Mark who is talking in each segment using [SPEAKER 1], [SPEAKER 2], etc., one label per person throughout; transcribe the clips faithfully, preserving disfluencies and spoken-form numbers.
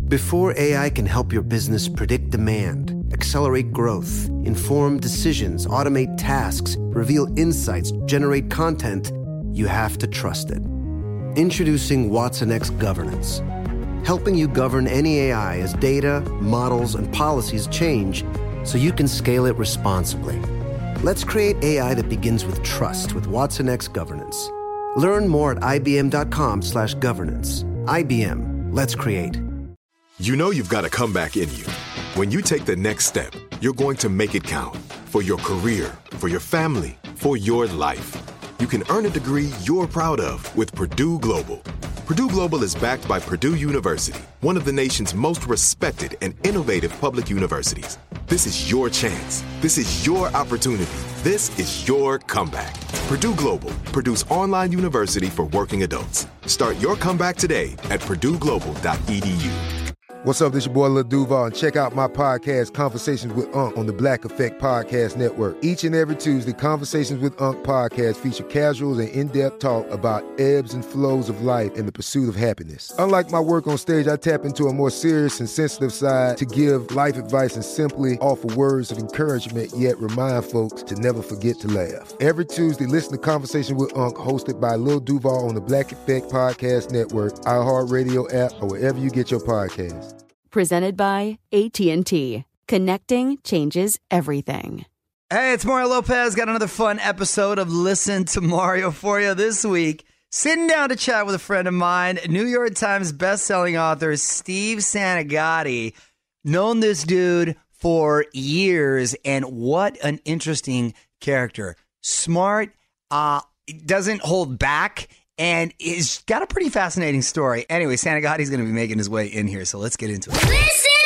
[SPEAKER 1] Before A I can help your business predict demand, accelerate growth, inform decisions, automate tasks, reveal insights, generate content, you have to trust it. Introducing Watson X Governance, helping you govern any A I as data, models, and policies change so you can scale it responsibly. Let's create A I that begins with trust with Watson X Governance. Learn more at ibm.com slash governance. I B M, let's create.
[SPEAKER 2] You know you've got a comeback in you. When you take the next step, you're going to make it count. For your career, for your family, for your life. You can earn a degree you're proud of with Purdue Global. Purdue Global is backed by Purdue University, one of the nation's most respected and innovative public universities. This is your chance. This is your opportunity. This is your comeback. Purdue Global, Purdue's online university for working adults. Start your comeback today at purdue global dot e d u.
[SPEAKER 3] What's up, this your boy Lil Duval, and check out my podcast, Conversations with Unc, on the Black Effect Podcast Network. Each and every Tuesday, Conversations with Unc podcast feature casuals and in-depth talk about ebbs and flows of life and the pursuit of happiness. Unlike my work on stage, I tap into a more serious and sensitive side to give life advice and simply offer words of encouragement, yet remind folks to never forget to laugh. Every Tuesday, listen to Conversations with Unc, hosted by Lil Duval on the Black Effect Podcast Network, iHeartRadio app, or wherever you get your podcasts.
[SPEAKER 4] Presented by A T and T. Connecting changes everything.
[SPEAKER 5] Hey, it's Mario Lopez. Got another fun episode of Listen to Mario for you this week. Sitting down to chat with a friend of mine, New York Times bestselling author Steve Santagati. Known this dude for years, and what an interesting character. Smart, uh, doesn't hold back, and he's got a pretty fascinating story. Anyway, Santagati's going to be making his way in here, so let's get into it.
[SPEAKER 6] Listen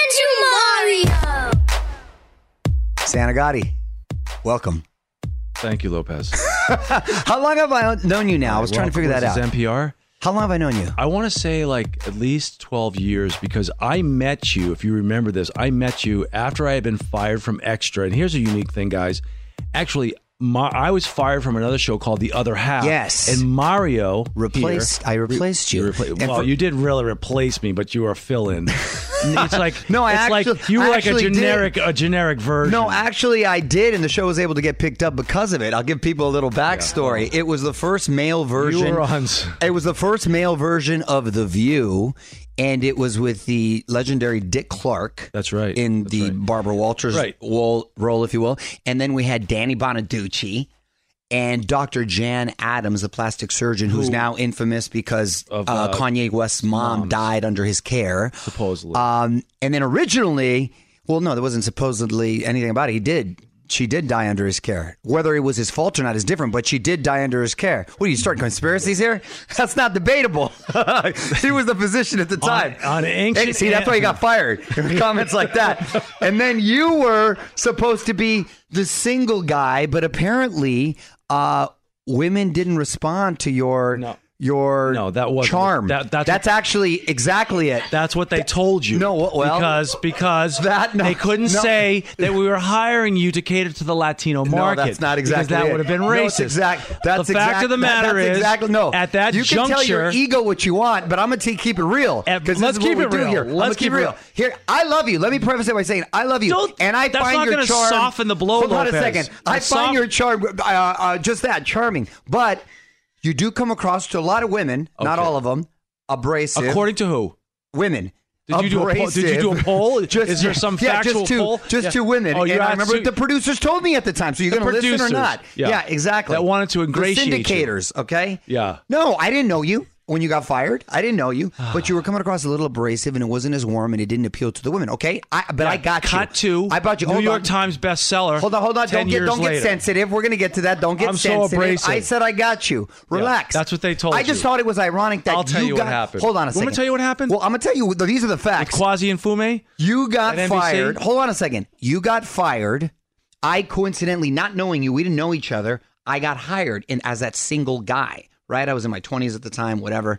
[SPEAKER 6] to Mario!
[SPEAKER 5] Santagati, welcome.
[SPEAKER 7] Thank you, Lopez.
[SPEAKER 5] How long have I known you now? I was
[SPEAKER 7] well,
[SPEAKER 5] trying to figure that out.
[SPEAKER 7] This is N P R.
[SPEAKER 5] How long have I known you?
[SPEAKER 7] I want to say like at least twelve years, because I met you, if you remember this, I met you after I had been fired from Extra. And here's a unique thing, guys. Actually, My, I was fired from another show called The Other Half.
[SPEAKER 5] Yes.
[SPEAKER 7] And Mario
[SPEAKER 5] replaced.
[SPEAKER 7] Here,
[SPEAKER 5] I replaced you.
[SPEAKER 7] you repla- well,
[SPEAKER 5] for,
[SPEAKER 7] you didn't really replace me, but you were a fill-in. It's like
[SPEAKER 5] no, I
[SPEAKER 7] it's
[SPEAKER 5] actually,
[SPEAKER 7] like you were
[SPEAKER 5] I
[SPEAKER 7] like a generic,
[SPEAKER 5] did.
[SPEAKER 7] a generic version.
[SPEAKER 5] No, actually, I did, and the show was able to get picked up because of it. I'll give people a little backstory. Yeah. It was the first male version.
[SPEAKER 7] You were on.
[SPEAKER 5] It was the first male version of The View. And it was with the legendary Dick Clark.
[SPEAKER 7] That's right.
[SPEAKER 5] In
[SPEAKER 7] That's
[SPEAKER 5] the
[SPEAKER 7] right.
[SPEAKER 5] Barbara Walters
[SPEAKER 7] right.
[SPEAKER 5] role, role, if you will. And then we had Danny Bonaducci. And Doctor Jan Adams, the plastic surgeon, who's Who, now infamous because of, uh, uh, Kanye West's mom moms. died under his care.
[SPEAKER 7] Supposedly.
[SPEAKER 5] Um, and then originally, well, no, there wasn't supposedly anything about it. He did. She did die under his care. Whether it was his fault or not is different, but she did die under his care. What, do you start conspiracies here? That's not debatable. He was the physician at the time.
[SPEAKER 7] On, on ancient...
[SPEAKER 5] And see, that's why he got fired. Comments like that. And then you were supposed to be the single guy, but apparently... Uh, women didn't respond to your
[SPEAKER 7] no.
[SPEAKER 5] your
[SPEAKER 7] no, that wasn't
[SPEAKER 5] charm.
[SPEAKER 7] That, that's
[SPEAKER 5] that's
[SPEAKER 7] what,
[SPEAKER 5] actually exactly it.
[SPEAKER 7] That's what they told you.
[SPEAKER 5] No, well,
[SPEAKER 7] because because
[SPEAKER 5] that, no,
[SPEAKER 7] they couldn't
[SPEAKER 5] no.
[SPEAKER 7] say that we were hiring you to cater to the Latino market.
[SPEAKER 5] No, that's not exactly
[SPEAKER 7] because that
[SPEAKER 5] it.
[SPEAKER 7] would have been
[SPEAKER 5] No,
[SPEAKER 7] racist.
[SPEAKER 5] that's exact. That's
[SPEAKER 7] the
[SPEAKER 5] exact,
[SPEAKER 7] fact of the matter
[SPEAKER 5] that, that's
[SPEAKER 7] is,
[SPEAKER 5] exactly, no.
[SPEAKER 7] at that
[SPEAKER 5] you
[SPEAKER 7] juncture,
[SPEAKER 5] can tell your ego what you want, but I'm going to keep it real.
[SPEAKER 7] Let's keep it real.
[SPEAKER 5] Here.
[SPEAKER 7] Let's keep it real.
[SPEAKER 5] Here, I love you. Let me preface it by saying I love you,
[SPEAKER 7] Don't,
[SPEAKER 5] and I
[SPEAKER 7] that's
[SPEAKER 5] find
[SPEAKER 7] not
[SPEAKER 5] your
[SPEAKER 7] gonna
[SPEAKER 5] charm.
[SPEAKER 7] Soften the blow.
[SPEAKER 5] Hold on
[SPEAKER 7] Lopez.
[SPEAKER 5] a second. I
[SPEAKER 7] It's
[SPEAKER 5] find
[SPEAKER 7] soft-
[SPEAKER 5] your charm uh, uh, just that charming, but. You do come across to a lot of women, okay. not all of them, abrasive.
[SPEAKER 7] According to who?
[SPEAKER 5] Women.
[SPEAKER 7] Did you, do a poll? Did you do a poll?
[SPEAKER 5] just,
[SPEAKER 7] Is there some
[SPEAKER 5] yeah,
[SPEAKER 7] factual
[SPEAKER 5] just two,
[SPEAKER 7] poll?
[SPEAKER 5] Just
[SPEAKER 7] yeah.
[SPEAKER 5] two women.
[SPEAKER 7] Oh, you
[SPEAKER 5] and I remember
[SPEAKER 7] to,
[SPEAKER 5] the producers told me at the time, so you're going to listen or not.
[SPEAKER 7] Yeah.
[SPEAKER 5] yeah, exactly.
[SPEAKER 7] That wanted to ingratiate
[SPEAKER 5] the syndicators,
[SPEAKER 7] you.
[SPEAKER 5] okay?
[SPEAKER 7] Yeah.
[SPEAKER 5] No, I didn't know you. When you got fired, I didn't know you, but you were coming across a little abrasive, and it wasn't as warm, and it didn't appeal to the women. Okay, I, but
[SPEAKER 7] yeah,
[SPEAKER 5] I got
[SPEAKER 7] cut
[SPEAKER 5] you.
[SPEAKER 7] to
[SPEAKER 5] I brought you.
[SPEAKER 7] New
[SPEAKER 5] hold
[SPEAKER 7] York
[SPEAKER 5] on.
[SPEAKER 7] Times bestseller.
[SPEAKER 5] Hold on, hold on. Don't get, don't get
[SPEAKER 7] later.
[SPEAKER 5] sensitive. We're gonna get to that. Don't get
[SPEAKER 7] I'm
[SPEAKER 5] sensitive.
[SPEAKER 7] so abrasive.
[SPEAKER 5] I said I got you. Relax.
[SPEAKER 7] Yeah, that's what they told
[SPEAKER 5] I
[SPEAKER 7] you.
[SPEAKER 5] I just thought it was ironic that
[SPEAKER 7] I'll tell
[SPEAKER 5] you,
[SPEAKER 7] you
[SPEAKER 5] got,
[SPEAKER 7] what happened.
[SPEAKER 5] Hold on a second.
[SPEAKER 7] Want me to tell you what happened?
[SPEAKER 5] Well, I'm gonna tell you. These are the facts.
[SPEAKER 7] With Kwasi and Fume.
[SPEAKER 5] You got
[SPEAKER 7] at N B C?
[SPEAKER 5] fired. Hold on a second. You got fired. I coincidentally, not knowing you, we didn't know each other. I got hired in as that single guy. Right? I was in my twenties at the time. Whatever.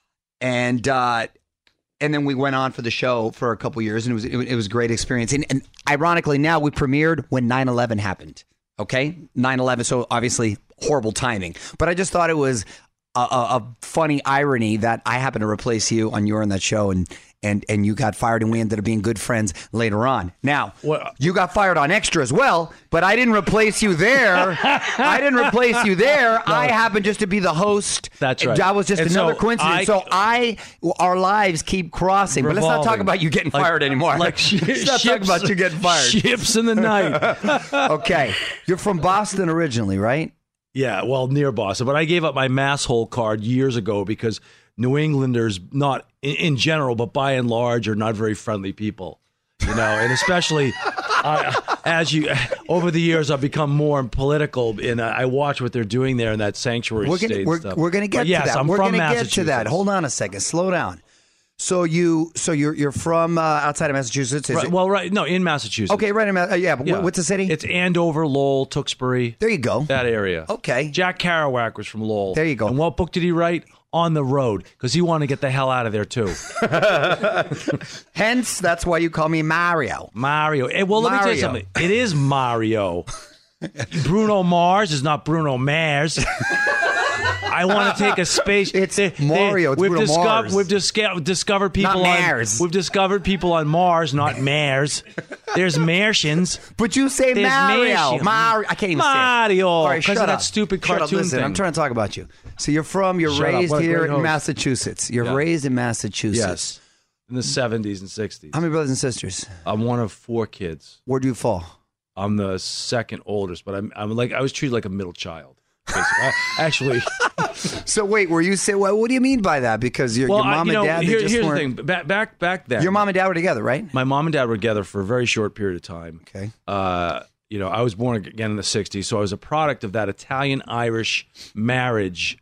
[SPEAKER 5] And uh, and then we went on for the show for a couple years, and it was it, it was a great experience. And, and ironically, now we premiered when nine eleven happened. Okay, nine eleven. So obviously horrible timing. But I just thought it was a, a, a funny irony that I happened to replace you on your on that show, and and and you got fired, and we ended up being good friends later on. Now,
[SPEAKER 7] Well-
[SPEAKER 5] you got fired on Extra as well, but I didn't replace you there. I didn't replace you there. I happened just to be the host.
[SPEAKER 7] That's right.
[SPEAKER 5] That was just
[SPEAKER 7] And
[SPEAKER 5] another
[SPEAKER 7] so
[SPEAKER 5] coincidence.
[SPEAKER 7] I-
[SPEAKER 5] so I, our lives keep crossing. But let's not talk
[SPEAKER 7] Revolving.
[SPEAKER 5] about you getting
[SPEAKER 7] Like-
[SPEAKER 5] fired anymore.
[SPEAKER 7] Like sh-
[SPEAKER 5] let's not
[SPEAKER 7] ships,
[SPEAKER 5] talk about you getting fired.
[SPEAKER 7] Ships in the night.
[SPEAKER 5] Okay, you're from Boston originally, right?
[SPEAKER 7] Yeah, well, near Boston. But I gave up my mass hole card years ago because New Englanders, not in, in general, but by and large, are not very friendly people. You know, and especially uh, as you, over the years, I've become more political, and I watch what they're doing there in that sanctuary
[SPEAKER 5] We're
[SPEAKER 7] state
[SPEAKER 5] gonna,
[SPEAKER 7] and
[SPEAKER 5] we're,
[SPEAKER 7] stuff.
[SPEAKER 5] we're gonna get
[SPEAKER 7] But yes,
[SPEAKER 5] to that.
[SPEAKER 7] I'm
[SPEAKER 5] we're
[SPEAKER 7] from
[SPEAKER 5] gonna get to
[SPEAKER 7] Massachusetts.
[SPEAKER 5] that. Hold on a second. Slow down. So you, so you're you're from uh, outside of Massachusetts? Is
[SPEAKER 7] Right,
[SPEAKER 5] it?
[SPEAKER 7] well, right, no, in Massachusetts.
[SPEAKER 5] Okay, right in Ma- uh, yeah. But
[SPEAKER 7] Yeah.
[SPEAKER 5] what's the city?
[SPEAKER 7] It's Andover, Lowell, Tewksbury.
[SPEAKER 5] There you go.
[SPEAKER 7] That area.
[SPEAKER 5] Okay.
[SPEAKER 7] Jack Kerouac was from Lowell.
[SPEAKER 5] There you go.
[SPEAKER 7] And what book did he write? On the Road, because he wanted to get the hell out of there too.
[SPEAKER 5] Hence, that's why you call me Mario.
[SPEAKER 7] Mario. Hey, well, let me tell you
[SPEAKER 5] Mario.
[SPEAKER 7] something. It is Mario. Bruno Mars is not Bruno Mars. I want to take a space.
[SPEAKER 5] It's
[SPEAKER 7] they- they-
[SPEAKER 5] Mario. It's
[SPEAKER 7] we've
[SPEAKER 5] Bruno
[SPEAKER 7] discovered,
[SPEAKER 5] Mars.
[SPEAKER 7] We've disco- discovered people
[SPEAKER 5] Not
[SPEAKER 7] on
[SPEAKER 5] Mars.
[SPEAKER 7] We've discovered people on Mars, not Mars. There's Martians.
[SPEAKER 5] But you say
[SPEAKER 7] There's
[SPEAKER 5] Mario.
[SPEAKER 7] Martians.
[SPEAKER 5] Mario. I can't even
[SPEAKER 7] Mario,
[SPEAKER 5] say it. All right,
[SPEAKER 7] 'cause
[SPEAKER 5] shut
[SPEAKER 7] of that
[SPEAKER 5] up.
[SPEAKER 7] stupid
[SPEAKER 5] Shut up.
[SPEAKER 7] cartoon
[SPEAKER 5] Listen,
[SPEAKER 7] thing.
[SPEAKER 5] I'm trying to talk about you. So you're from, you're
[SPEAKER 7] Shut up.
[SPEAKER 5] raised
[SPEAKER 7] What a
[SPEAKER 5] here
[SPEAKER 7] great
[SPEAKER 5] in
[SPEAKER 7] host.
[SPEAKER 5] Massachusetts. You're
[SPEAKER 7] Yeah.
[SPEAKER 5] raised in Massachusetts.
[SPEAKER 7] Yes. In the seventies and sixties.
[SPEAKER 5] How many brothers and sisters?
[SPEAKER 7] I'm one of four kids.
[SPEAKER 5] Where do you fall?
[SPEAKER 7] I'm the second oldest, but I'm I'm like I was treated like a middle child. basically. I- Actually,
[SPEAKER 5] So wait, were you say? Well, what do you mean by that? Because your,
[SPEAKER 7] well,
[SPEAKER 5] your mom
[SPEAKER 7] I, you know,
[SPEAKER 5] and dad. they
[SPEAKER 7] here-
[SPEAKER 5] just
[SPEAKER 7] here's the
[SPEAKER 5] weren't-
[SPEAKER 7] thing. Back back back then,
[SPEAKER 5] Your mom and dad were together, right?
[SPEAKER 7] my mom and dad were together for a very short period of time.
[SPEAKER 5] Okay.
[SPEAKER 7] Uh, you know, I was born again in the sixties, so I was a product of that Italian-Irish marriage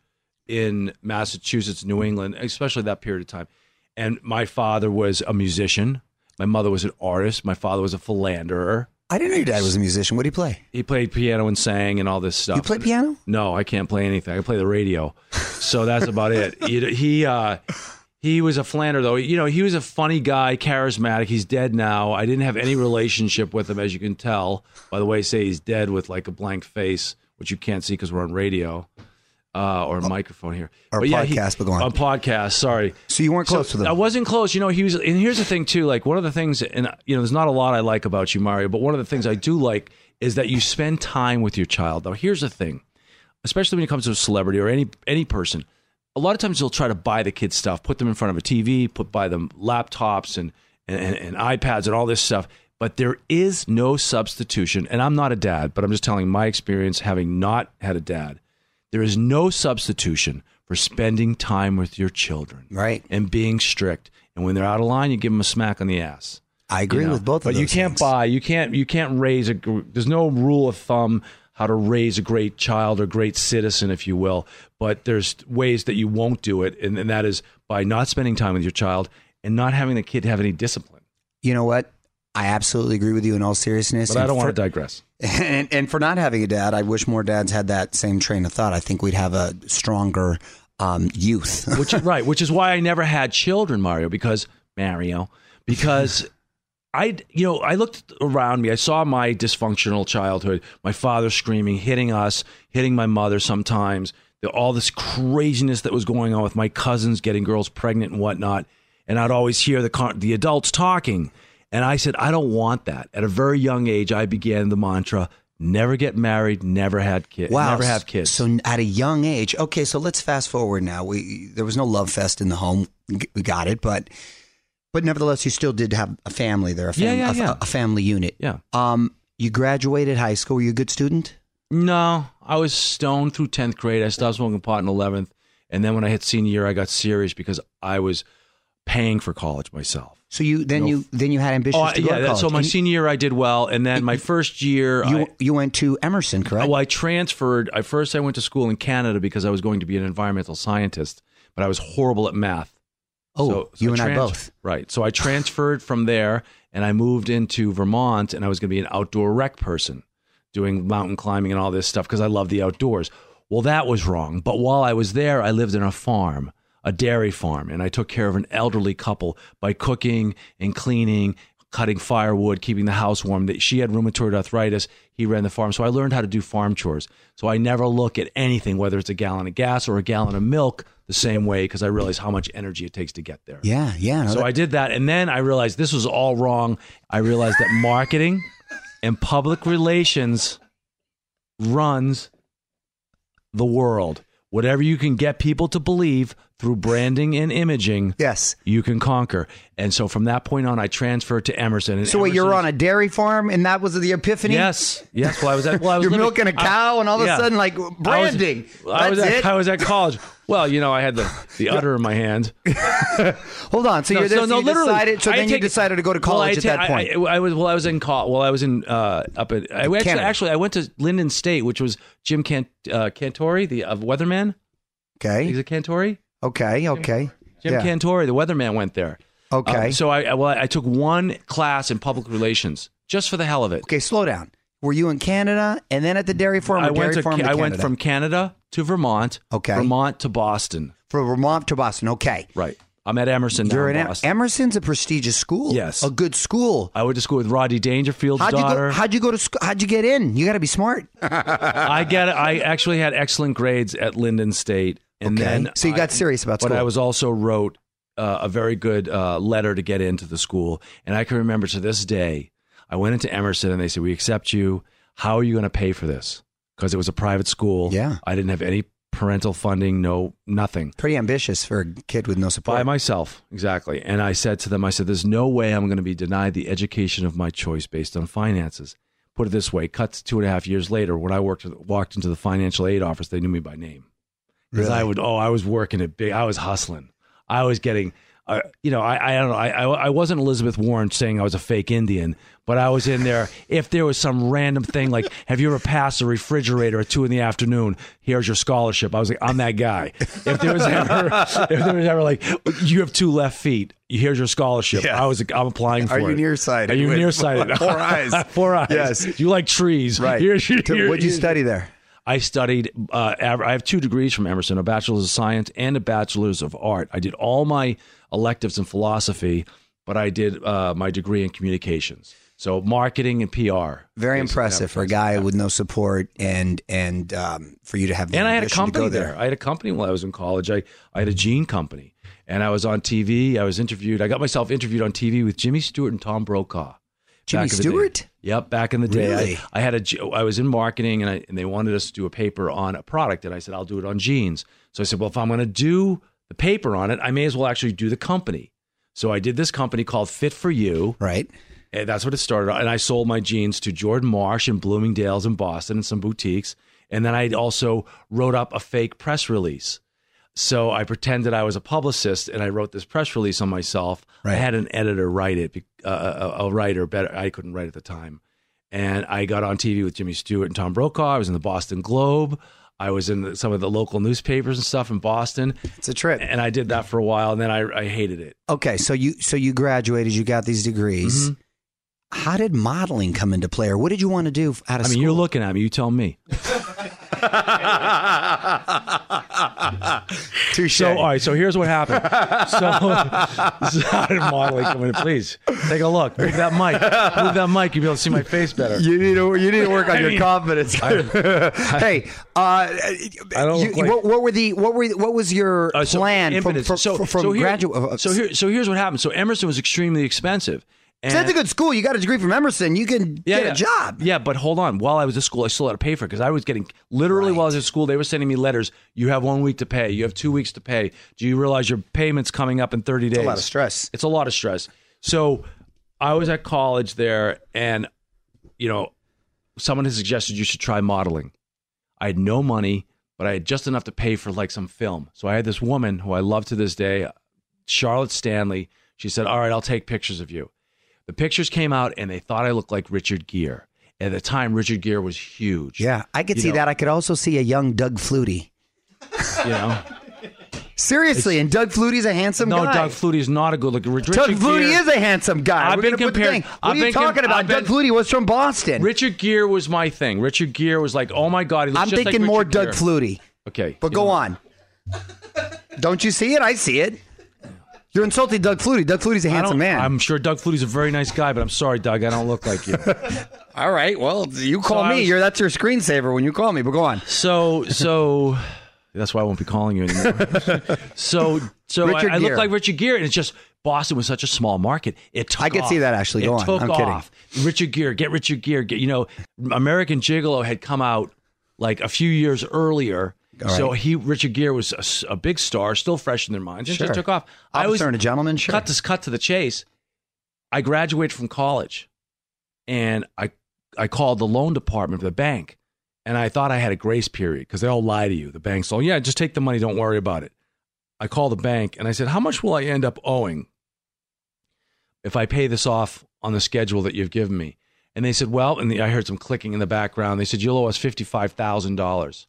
[SPEAKER 7] in Massachusetts, New England, especially that period of time. And my father was a musician. My mother was an artist. My father was a philanderer.
[SPEAKER 5] I didn't know your dad was a musician. What do you play?
[SPEAKER 7] He played piano and sang and all this stuff.
[SPEAKER 5] You play piano?
[SPEAKER 7] No, I can't play anything. I can play the radio. So that's about it. He he, uh, he was a philanderer, though. You know, he was a funny guy, charismatic. He's dead now. I didn't have any relationship with him, as you can tell. By the way, say he's dead with like a blank face, which you can't see because we're on radio uh, or a microphone here.
[SPEAKER 5] Or
[SPEAKER 7] But yeah, he-
[SPEAKER 5] podcast, but go on.
[SPEAKER 7] On podcast, sorry.
[SPEAKER 5] So you weren't close
[SPEAKER 7] So
[SPEAKER 5] to them.
[SPEAKER 7] I wasn't close. You know, he was, and here's the thing too. Like one of the things, and you know, there's not a lot I like about you, Mario, but one of the things I do like is that you spend time with your child. Now, here's the thing, especially when it comes to a celebrity or any any person. A lot of times they'll try to buy the kids stuff, put them in front of a T V, put buy them laptops and and, and iPads and all this stuff. But there is no substitution. And I'm not a dad, but I'm just telling my experience having not had a dad. There is no substitution for spending time with your children,
[SPEAKER 5] Right.
[SPEAKER 7] And being strict. And when they're out of line, you give them a smack on the ass.
[SPEAKER 5] I agree
[SPEAKER 7] You know?
[SPEAKER 5] with both of
[SPEAKER 7] but
[SPEAKER 5] those
[SPEAKER 7] you can't
[SPEAKER 5] things.
[SPEAKER 7] buy, you can't, you can't raise a. gr- There's no rule of thumb how to raise a great child or great citizen, if you will. But there's ways that you won't do it, and, and that is by not spending time with your child and not having the kid have any discipline.
[SPEAKER 5] You know what? I absolutely agree with you in all seriousness.
[SPEAKER 7] But I
[SPEAKER 5] And
[SPEAKER 7] don't want
[SPEAKER 5] for-
[SPEAKER 7] to digress.
[SPEAKER 5] And, and for not having a dad, I wish more dads had that same train of thought. I think we'd have a stronger um, youth.
[SPEAKER 7] Which right, which is why I never had children, Mario, because Mario, because I, you know, I looked around me. I saw my dysfunctional childhood. My father screaming, hitting us, hitting my mother sometimes. The, all this craziness that was going on with my cousins getting girls pregnant and whatnot. And I'd always hear the con- the adults talking. And I said, I don't want that. At a very young age, I began the mantra: never get married, never had kids,
[SPEAKER 5] Wow.
[SPEAKER 7] never have kids.
[SPEAKER 5] So at a young age, okay, so let's fast forward now. We there was no love fest in the home. We got it, but but nevertheless, you still did have a family there, a, fam-
[SPEAKER 7] Yeah, yeah,
[SPEAKER 5] a,
[SPEAKER 7] yeah.
[SPEAKER 5] a family unit.
[SPEAKER 7] Yeah.
[SPEAKER 5] Um, you graduated high school. Were you a good student?
[SPEAKER 7] No, I was stoned through tenth grade. I stopped smoking pot in eleventh. And then when I hit senior year, I got serious because I was paying for college myself.
[SPEAKER 5] So you then
[SPEAKER 7] No.
[SPEAKER 5] you then you had ambitions
[SPEAKER 7] Oh,
[SPEAKER 5] to go
[SPEAKER 7] yeah.
[SPEAKER 5] to
[SPEAKER 7] that-
[SPEAKER 5] college.
[SPEAKER 7] So my
[SPEAKER 5] And
[SPEAKER 7] senior year, I did well. And then my first year,
[SPEAKER 5] you
[SPEAKER 7] I,
[SPEAKER 5] you went to Emerson, correct?
[SPEAKER 7] well, I transferred. I first I went to school in Canada because I was going to be an environmental scientist, but I was horrible at math.
[SPEAKER 5] Oh, you and I
[SPEAKER 7] trans-
[SPEAKER 5] both.
[SPEAKER 7] Right. So I transferred from there and I moved into Vermont, and I was going to be an outdoor rec person doing mountain climbing and all this stuff because I love the outdoors. Well, that was wrong. But while I was there, I lived in a farm, a dairy farm, and I took care of an elderly couple by cooking and cleaning, cutting firewood, keeping the house warm. That She had rheumatoid arthritis. He ran the farm. So I learned how to do farm chores. So I never look at anything, whether it's a gallon of gas or a gallon of milk, the same way because I realized how much energy it takes to get there.
[SPEAKER 5] Yeah, yeah. No,
[SPEAKER 7] so
[SPEAKER 5] that-
[SPEAKER 7] I did that. And then I realized this was all wrong. I realized that marketing and public relations runs the world. Whatever you can get people to believe through branding and imaging,
[SPEAKER 5] yes,
[SPEAKER 7] you can conquer. And so from that point on, I transferred to Emerson. And
[SPEAKER 5] so wait,
[SPEAKER 7] Emerson's-
[SPEAKER 5] you're on a dairy farm, and that was the epiphany?
[SPEAKER 7] Yes, yes. Well, I was at. Well, I was
[SPEAKER 5] You're
[SPEAKER 7] living-
[SPEAKER 5] milking a cow,
[SPEAKER 7] I-
[SPEAKER 5] and all of
[SPEAKER 7] yeah.
[SPEAKER 5] a sudden, like, branding.
[SPEAKER 7] I was, I was
[SPEAKER 5] That's
[SPEAKER 7] at,
[SPEAKER 5] it?
[SPEAKER 7] I was at college. Well, you know, I had the, the udder in my hand.
[SPEAKER 5] Hold on. So
[SPEAKER 7] No,
[SPEAKER 5] you're there.
[SPEAKER 7] so
[SPEAKER 5] So
[SPEAKER 7] no,
[SPEAKER 5] you
[SPEAKER 7] literally,
[SPEAKER 5] decided. So
[SPEAKER 7] I
[SPEAKER 5] then you
[SPEAKER 7] take-
[SPEAKER 5] decided to go to
[SPEAKER 7] Well,
[SPEAKER 5] college
[SPEAKER 7] I
[SPEAKER 5] at
[SPEAKER 7] ta-
[SPEAKER 5] that point.
[SPEAKER 7] I, I, I was. Well, I was in col- Well, I was in uh, up at. I actually,
[SPEAKER 5] Canada.
[SPEAKER 7] actually, I went to Lyndon State, which was Jim Cant, uh, Cantori, the uh, weatherman.
[SPEAKER 5] okay.
[SPEAKER 7] He's a Cantori.
[SPEAKER 5] Okay. Okay.
[SPEAKER 7] Jim
[SPEAKER 5] yeah.
[SPEAKER 7] Cantori, the weatherman, went there.
[SPEAKER 5] Okay.
[SPEAKER 7] Um, so I, I- well, I took one class in public relations just for the hell of it.
[SPEAKER 5] Okay. Slow down. Were you in Canada and then at the dairy farm? Or
[SPEAKER 7] I went
[SPEAKER 5] dairy
[SPEAKER 7] to.
[SPEAKER 5] farm to
[SPEAKER 7] I went
[SPEAKER 5] Canada?
[SPEAKER 7] from Canada to Vermont.
[SPEAKER 5] Okay.
[SPEAKER 7] Vermont to Boston.
[SPEAKER 5] from Vermont to Boston. Okay.
[SPEAKER 7] Right. I'm at Emerson now
[SPEAKER 5] You're
[SPEAKER 7] in
[SPEAKER 5] in
[SPEAKER 7] Boston.
[SPEAKER 5] Emerson's a prestigious school.
[SPEAKER 7] Yes.
[SPEAKER 5] A good school.
[SPEAKER 7] I went to school with Rodney Dangerfield's
[SPEAKER 5] How'd you
[SPEAKER 7] daughter.
[SPEAKER 5] go? How'd you go to school? How'd you get in? You got to be smart.
[SPEAKER 7] I get it. I actually had excellent grades at Lyndon State, and
[SPEAKER 5] Okay.
[SPEAKER 7] then
[SPEAKER 5] So you got
[SPEAKER 7] I-
[SPEAKER 5] serious about
[SPEAKER 7] But
[SPEAKER 5] school.
[SPEAKER 7] I was also wrote uh, a very good uh, letter to get into the school, and I can remember to this day. I went into Emerson, and they said, "We accept you. How are you going to pay for this?" Because it was a private school.
[SPEAKER 5] Yeah.
[SPEAKER 7] I didn't have any parental funding, no nothing.
[SPEAKER 5] Pretty ambitious for a kid with no support.
[SPEAKER 7] By myself, exactly. And I said to them, I said, there's no way I'm going to be denied the education of my choice based on finances. Put it this way, cut to two and a half years later, when I worked walked into the financial aid office, they knew me by name. Because
[SPEAKER 5] Really?
[SPEAKER 7] I would, oh, I was working it big. I was hustling. I was getting, uh, you know, I, I don't know. I, I I wasn't Elizabeth Warren saying I was a fake Indian, but I was in there. If there was some random thing like, have you ever passed a refrigerator at two in the afternoon? Here's your scholarship. I was like, I'm that guy. If there was ever, if there was ever like, you have two left feet. Here's your scholarship.
[SPEAKER 5] Yeah.
[SPEAKER 7] I was, I'm applying for
[SPEAKER 5] Are
[SPEAKER 7] it.
[SPEAKER 5] you nearsighted
[SPEAKER 7] Are you
[SPEAKER 5] with
[SPEAKER 7] nearsighted?
[SPEAKER 5] four eyes?
[SPEAKER 7] Four eyes.
[SPEAKER 5] Yes.
[SPEAKER 7] You like trees.
[SPEAKER 5] Right.
[SPEAKER 7] Here's your,
[SPEAKER 5] So
[SPEAKER 7] here-
[SPEAKER 5] what'd you
[SPEAKER 7] here's-
[SPEAKER 5] study there?
[SPEAKER 7] I studied, uh, av- I have two degrees from Emerson, a bachelor's of science and a bachelor's of art. I did all my electives in philosophy, but I did uh, my degree in communications. So marketing and P R.
[SPEAKER 5] Very
[SPEAKER 7] basically,
[SPEAKER 5] impressive for a
[SPEAKER 7] advertising.
[SPEAKER 5] guy with no support and and um, for you to have the
[SPEAKER 7] And I had a
[SPEAKER 5] ambition to
[SPEAKER 7] company
[SPEAKER 5] go
[SPEAKER 7] there. I had a company while I was in college. I, I had a jean company, and I was on T V. I was interviewed. I got myself interviewed on T V with Jimmy Stewart and Tom Brokaw.
[SPEAKER 5] Jimmy
[SPEAKER 7] back in the day.
[SPEAKER 5] Stewart?
[SPEAKER 7] Yep, back in the day.
[SPEAKER 5] Really?
[SPEAKER 7] I, I had a. je- I was in marketing, and, I, and they wanted us to do a paper on a product, and I said I'll do it on jeans. So I said, well, if I'm going to do the paper on it, I may as well actually do the company. So I did this company called Fit for You.
[SPEAKER 5] Right.
[SPEAKER 7] And that's what it started. And I sold my jeans to Jordan Marsh and Bloomingdale's in Boston and some boutiques. And then I also wrote up a fake press release. So I pretended I was a publicist, and I wrote this press release on myself.
[SPEAKER 5] Right.
[SPEAKER 7] I had an editor write it, uh, a, a writer better. I couldn't write at the time. And I got on T V with Jimmy Stewart and Tom Brokaw. I was in the Boston Globe. I was in the, some of the local newspapers and stuff in Boston.
[SPEAKER 5] It's a trip.
[SPEAKER 7] And I did that for a while, and then I, I hated it.
[SPEAKER 5] Okay, so you so you graduated, you got these degrees.
[SPEAKER 7] Mm-hmm.
[SPEAKER 5] How did modeling come into play, or what did you want to do out of
[SPEAKER 7] I mean,
[SPEAKER 5] school?
[SPEAKER 7] you're looking at me. You tell me.
[SPEAKER 5] Touche.
[SPEAKER 7] So, all right. So here's what happened. So, so how did modeling come in? Please take a look. Move that mic. Move that mic. You'll be able to see my face better.
[SPEAKER 5] You need to you need to work on
[SPEAKER 7] I
[SPEAKER 5] your
[SPEAKER 7] mean,
[SPEAKER 5] confidence. hey, uh, I
[SPEAKER 7] don't look like-
[SPEAKER 5] what, what were the what were what was your
[SPEAKER 7] Uh, so
[SPEAKER 5] plan from
[SPEAKER 7] impetus.
[SPEAKER 5] from,
[SPEAKER 7] so,
[SPEAKER 5] from
[SPEAKER 7] so here,
[SPEAKER 5] graduate? uh,
[SPEAKER 7] So here, so here's what happened. So Emerson was extremely expensive. And
[SPEAKER 5] that's a good school. You got a degree from Emerson. You can
[SPEAKER 7] yeah,
[SPEAKER 5] get
[SPEAKER 7] yeah.
[SPEAKER 5] a job.
[SPEAKER 7] Yeah, but hold on. While I was at school, I still had to pay for it because I was getting literally
[SPEAKER 5] Right.
[SPEAKER 7] while I was at school, they were sending me letters. You have one week to pay. You have two weeks to pay. Do you realize your payment's coming up in thirty days?
[SPEAKER 5] It's a lot of stress.
[SPEAKER 7] It's a lot of stress. So I was at college there, and you know, someone had suggested you should try modeling. I had no money, but I had just enough to pay for like some film. So I had this woman who I love to this day, Charlotte Stanley. She said, "All right, I'll take pictures of you." The pictures came out, and they thought I looked like Richard Gere. At the time, Richard Gere was huge.
[SPEAKER 5] Yeah, I could
[SPEAKER 7] You
[SPEAKER 5] see
[SPEAKER 7] know.
[SPEAKER 5] that. I could also see a young Doug Flutie.
[SPEAKER 7] You know,
[SPEAKER 5] Seriously, and Doug Flutie's a handsome
[SPEAKER 7] no,
[SPEAKER 5] guy.
[SPEAKER 7] Doug Flutie is not a good looker. Richard
[SPEAKER 5] Doug Flutie
[SPEAKER 7] Gere,
[SPEAKER 5] is a handsome guy.
[SPEAKER 7] I've
[SPEAKER 5] We're
[SPEAKER 7] been
[SPEAKER 5] gonna put the
[SPEAKER 7] comparing-
[SPEAKER 5] thing. What
[SPEAKER 7] I've
[SPEAKER 5] are you
[SPEAKER 7] been com-
[SPEAKER 5] talking about?
[SPEAKER 7] I've
[SPEAKER 5] Doug
[SPEAKER 7] been-
[SPEAKER 5] Flutie was from Boston.
[SPEAKER 7] Richard Gere was my thing. Richard Gere was like, oh my God, he looks
[SPEAKER 5] I'm
[SPEAKER 7] just
[SPEAKER 5] thinking
[SPEAKER 7] like
[SPEAKER 5] more
[SPEAKER 7] Richard
[SPEAKER 5] Doug
[SPEAKER 7] Gere.
[SPEAKER 5] Flutie.
[SPEAKER 7] Okay,
[SPEAKER 5] But
[SPEAKER 7] you
[SPEAKER 5] go
[SPEAKER 7] know,
[SPEAKER 5] on. Don't you see it? I see it. You're insulting Doug Flutie. Doug Flutie's a
[SPEAKER 7] I
[SPEAKER 5] handsome
[SPEAKER 7] don't-
[SPEAKER 5] man.
[SPEAKER 7] I'm sure Doug Flutie's a very nice guy, but I'm sorry, Doug, I don't look like you.
[SPEAKER 5] All right. Well, you call
[SPEAKER 7] So I
[SPEAKER 5] me.
[SPEAKER 7] was-
[SPEAKER 5] You're that's your screensaver when you call me. But go on.
[SPEAKER 7] So, so that's why I won't be calling you anymore. so, so
[SPEAKER 5] Richard
[SPEAKER 7] I, I
[SPEAKER 5] Gere.
[SPEAKER 7] look like Richard Gere, and it's just Boston was such a small market. It took
[SPEAKER 5] I could
[SPEAKER 7] off.
[SPEAKER 5] see that, actually.
[SPEAKER 7] It
[SPEAKER 5] Go on.
[SPEAKER 7] took
[SPEAKER 5] I'm kidding.
[SPEAKER 7] off. Richard Gere, get Richard Gere. Get, you know, American Gigolo had come out like a few years earlier.
[SPEAKER 5] All
[SPEAKER 7] So
[SPEAKER 5] right.
[SPEAKER 7] he, Richard Gere, was a, s- a big star, still fresh in their minds. It
[SPEAKER 5] Sure.
[SPEAKER 7] just took off. I was
[SPEAKER 5] Officer and a gentleman. Sure.
[SPEAKER 7] cut to cut to the chase. I graduated from college, and I I called the loan department of the bank, and I thought I had a grace period because they all lie to you. The bank's all, yeah, just take the money, don't worry about it. I called the bank and I said, how much will I end up owing if I pay this off on the schedule that you've given me? And they said, well, and the, I heard some clicking in the background. They said, you'll owe us fifty-five thousand dollars.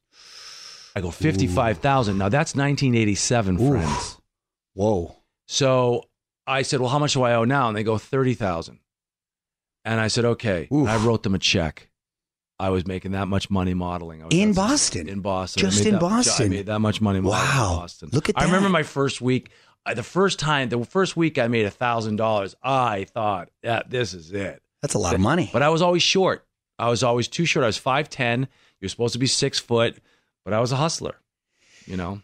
[SPEAKER 7] I go, fifty-five thousand dollars. Now that's nineteen eighty-seven, friends.
[SPEAKER 5] Whoa.
[SPEAKER 7] So I said, well, how much do I owe now? And they go, thirty thousand dollars. And I said, okay.
[SPEAKER 5] Oof.
[SPEAKER 7] And I wrote them a check. I was making that much money modeling. I was
[SPEAKER 5] In
[SPEAKER 7] that's-
[SPEAKER 5] Boston?
[SPEAKER 7] In Boston. I
[SPEAKER 5] Just
[SPEAKER 7] made
[SPEAKER 5] in
[SPEAKER 7] that-
[SPEAKER 5] Boston?
[SPEAKER 7] I made that much money modeling
[SPEAKER 5] Wow.
[SPEAKER 7] in Boston.
[SPEAKER 5] Look at
[SPEAKER 7] I remember
[SPEAKER 5] that.
[SPEAKER 7] my first week, uh, the first time, the first week I made one thousand dollars, I thought, yeah, this is it.
[SPEAKER 5] That's a lot of money.
[SPEAKER 7] But I was always short. I was always too short. I was five ten. You're supposed to be six foot, but I was a hustler, you know?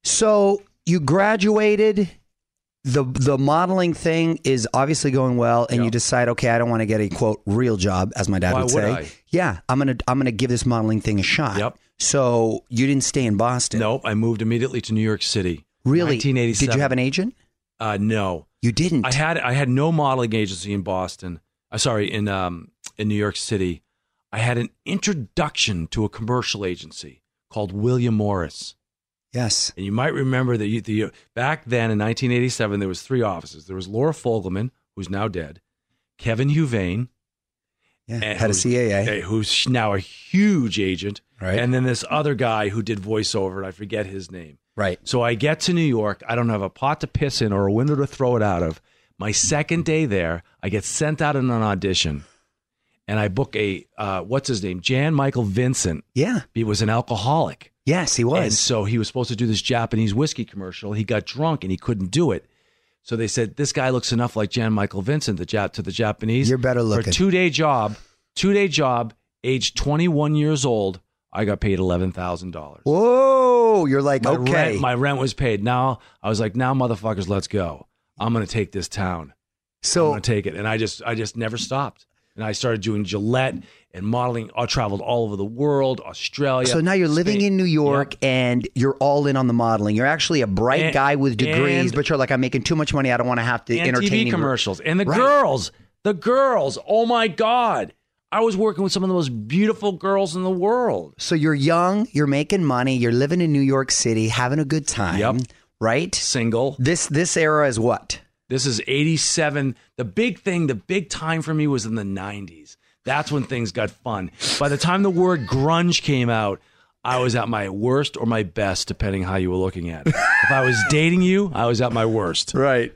[SPEAKER 5] So you graduated. The the modeling thing is obviously going well, and
[SPEAKER 7] Yeah.
[SPEAKER 5] you decide, okay, I don't want to get a quote real job, as my dad
[SPEAKER 7] Why
[SPEAKER 5] would
[SPEAKER 7] would
[SPEAKER 5] say.
[SPEAKER 7] I?
[SPEAKER 5] Yeah, I'm gonna I'm gonna give this modeling thing a shot.
[SPEAKER 7] Yep.
[SPEAKER 5] So you didn't stay in Boston.
[SPEAKER 7] Nope. I moved immediately to New York City.
[SPEAKER 5] Really?
[SPEAKER 7] nineteen eighty-seven.
[SPEAKER 5] Did you have an agent?
[SPEAKER 7] Uh, no.
[SPEAKER 5] You didn't.
[SPEAKER 7] I had I had no modeling agency in Boston. Uh, sorry, in um in New York City. I had an introduction to a commercial agency called William Morris.
[SPEAKER 5] Yes.
[SPEAKER 7] And you might remember that you, the, back then in nineteen eighty-seven, there was three offices. There was Laura Fogelman, who's now dead, Kevin Huvain,
[SPEAKER 5] Yeah.
[SPEAKER 7] and
[SPEAKER 5] Head of
[SPEAKER 7] who's-
[SPEAKER 5] C A A.
[SPEAKER 7] eh, who's now a huge agent,
[SPEAKER 5] Right.
[SPEAKER 7] and then this other guy who did voiceover, and I forget his name.
[SPEAKER 5] Right.
[SPEAKER 7] So I get to New York. I don't have a pot to piss in or a window to throw it out of. My second day there, I get sent out in an audition, and I book a uh, what's his name, Jan Michael Vincent.
[SPEAKER 5] Yeah.
[SPEAKER 7] He was an alcoholic.
[SPEAKER 5] Yes, he was.
[SPEAKER 7] And so he was supposed to do this Japanese whiskey commercial. He got drunk and he couldn't do it. So they said, this guy looks enough like Jan Michael Vincent the Jap- to the Japanese.
[SPEAKER 5] You're better
[SPEAKER 7] For
[SPEAKER 5] looking.
[SPEAKER 7] a two-day job, two-day job, age twenty-one years old, I got paid eleven thousand dollars.
[SPEAKER 5] Whoa. You're like,
[SPEAKER 7] My
[SPEAKER 5] okay.
[SPEAKER 7] Rent, my rent was paid. Now, I was like, now, motherfuckers, let's go. I'm going to take this town. I'm
[SPEAKER 5] so
[SPEAKER 7] going to take it. And I just I just never stopped. And I started doing Gillette and modeling. I traveled all over the world, Australia.
[SPEAKER 5] So now you're living
[SPEAKER 7] Spain.
[SPEAKER 5] in New York,
[SPEAKER 7] Yep.
[SPEAKER 5] and you're all in on the modeling. You're actually a bright
[SPEAKER 7] And-
[SPEAKER 5] guy with degrees,
[SPEAKER 7] and-
[SPEAKER 5] but you're like, I'm making too much money. I don't want to have to
[SPEAKER 7] and
[SPEAKER 5] entertain
[SPEAKER 7] T V
[SPEAKER 5] you.
[SPEAKER 7] commercials. And the
[SPEAKER 5] Right.
[SPEAKER 7] girls, the girls, oh my God. I was working with some of the most beautiful girls in the world.
[SPEAKER 5] So you're young, you're making money, you're living in New York City, having a good time.
[SPEAKER 7] Yep.
[SPEAKER 5] Right?
[SPEAKER 7] Single.
[SPEAKER 5] This this era is what?
[SPEAKER 7] This is eighty-seven. The big thing, the big time for me was in the nineties. That's when things got fun. By the time the word grunge came out, I was at my worst or my best, depending how you were looking at it. If I was dating you, I was at my worst.
[SPEAKER 5] Right.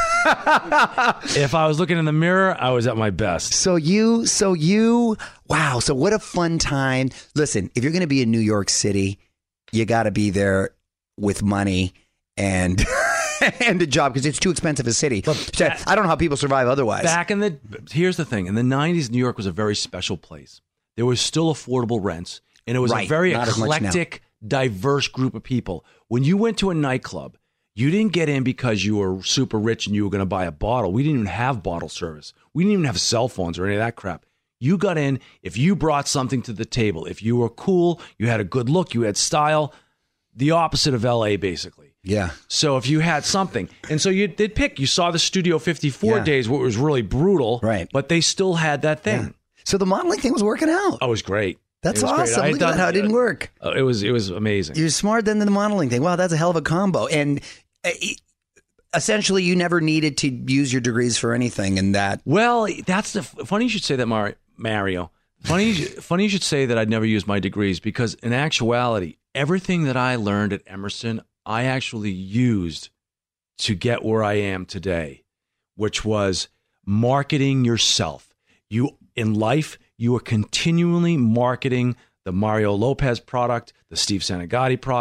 [SPEAKER 7] If I was looking in the mirror, I was at my best.
[SPEAKER 5] So you, so you, wow. So what a fun time. Listen, if you're going to be in New York City, you got to be there with money and and a job because it's too expensive a city.
[SPEAKER 7] that-
[SPEAKER 5] I don't know how people survive otherwise.
[SPEAKER 7] Back in the, here's the thing. In the nineties, New York was a very special place. There was still affordable rents, and it was
[SPEAKER 5] Right,
[SPEAKER 7] a very
[SPEAKER 5] not as much now.
[SPEAKER 7] eclectic, diverse group of people. When you went to a nightclub, you didn't get in because you were super rich and you were going to buy a bottle. We didn't even have bottle service. We didn't even have cell phones or any of that crap. You got in if you brought something to the table. If you were cool, you had a good look, you had style, the opposite of L A, basically.
[SPEAKER 5] Yeah.
[SPEAKER 7] So if you had something, and so you did pick, you saw the Studio fifty-four
[SPEAKER 5] Yeah.
[SPEAKER 7] days where it was really brutal,
[SPEAKER 5] Right.
[SPEAKER 7] But they still had that thing.
[SPEAKER 5] Yeah. So the modeling thing was working out.
[SPEAKER 7] Oh, it was great.
[SPEAKER 5] That's
[SPEAKER 7] It was great.
[SPEAKER 5] awesome.
[SPEAKER 7] I had
[SPEAKER 5] Look at
[SPEAKER 7] done-
[SPEAKER 5] that, how it didn't work.
[SPEAKER 7] Uh, it was it was amazing.
[SPEAKER 5] You're smarter than the modeling thing. Wow, that's a hell of a combo. And uh, essentially, you never needed to use your degrees for anything. And that,
[SPEAKER 7] Well, that's the funny you should say that, Mar- Mario. Funny, funny you should say that I'd never used my degrees because in actuality, everything that I learned at Emerson, I actually used to get where I am today, which was marketing yourself. You in life, you are continually marketing the Mario Lopez product, the Steve Sanagati product,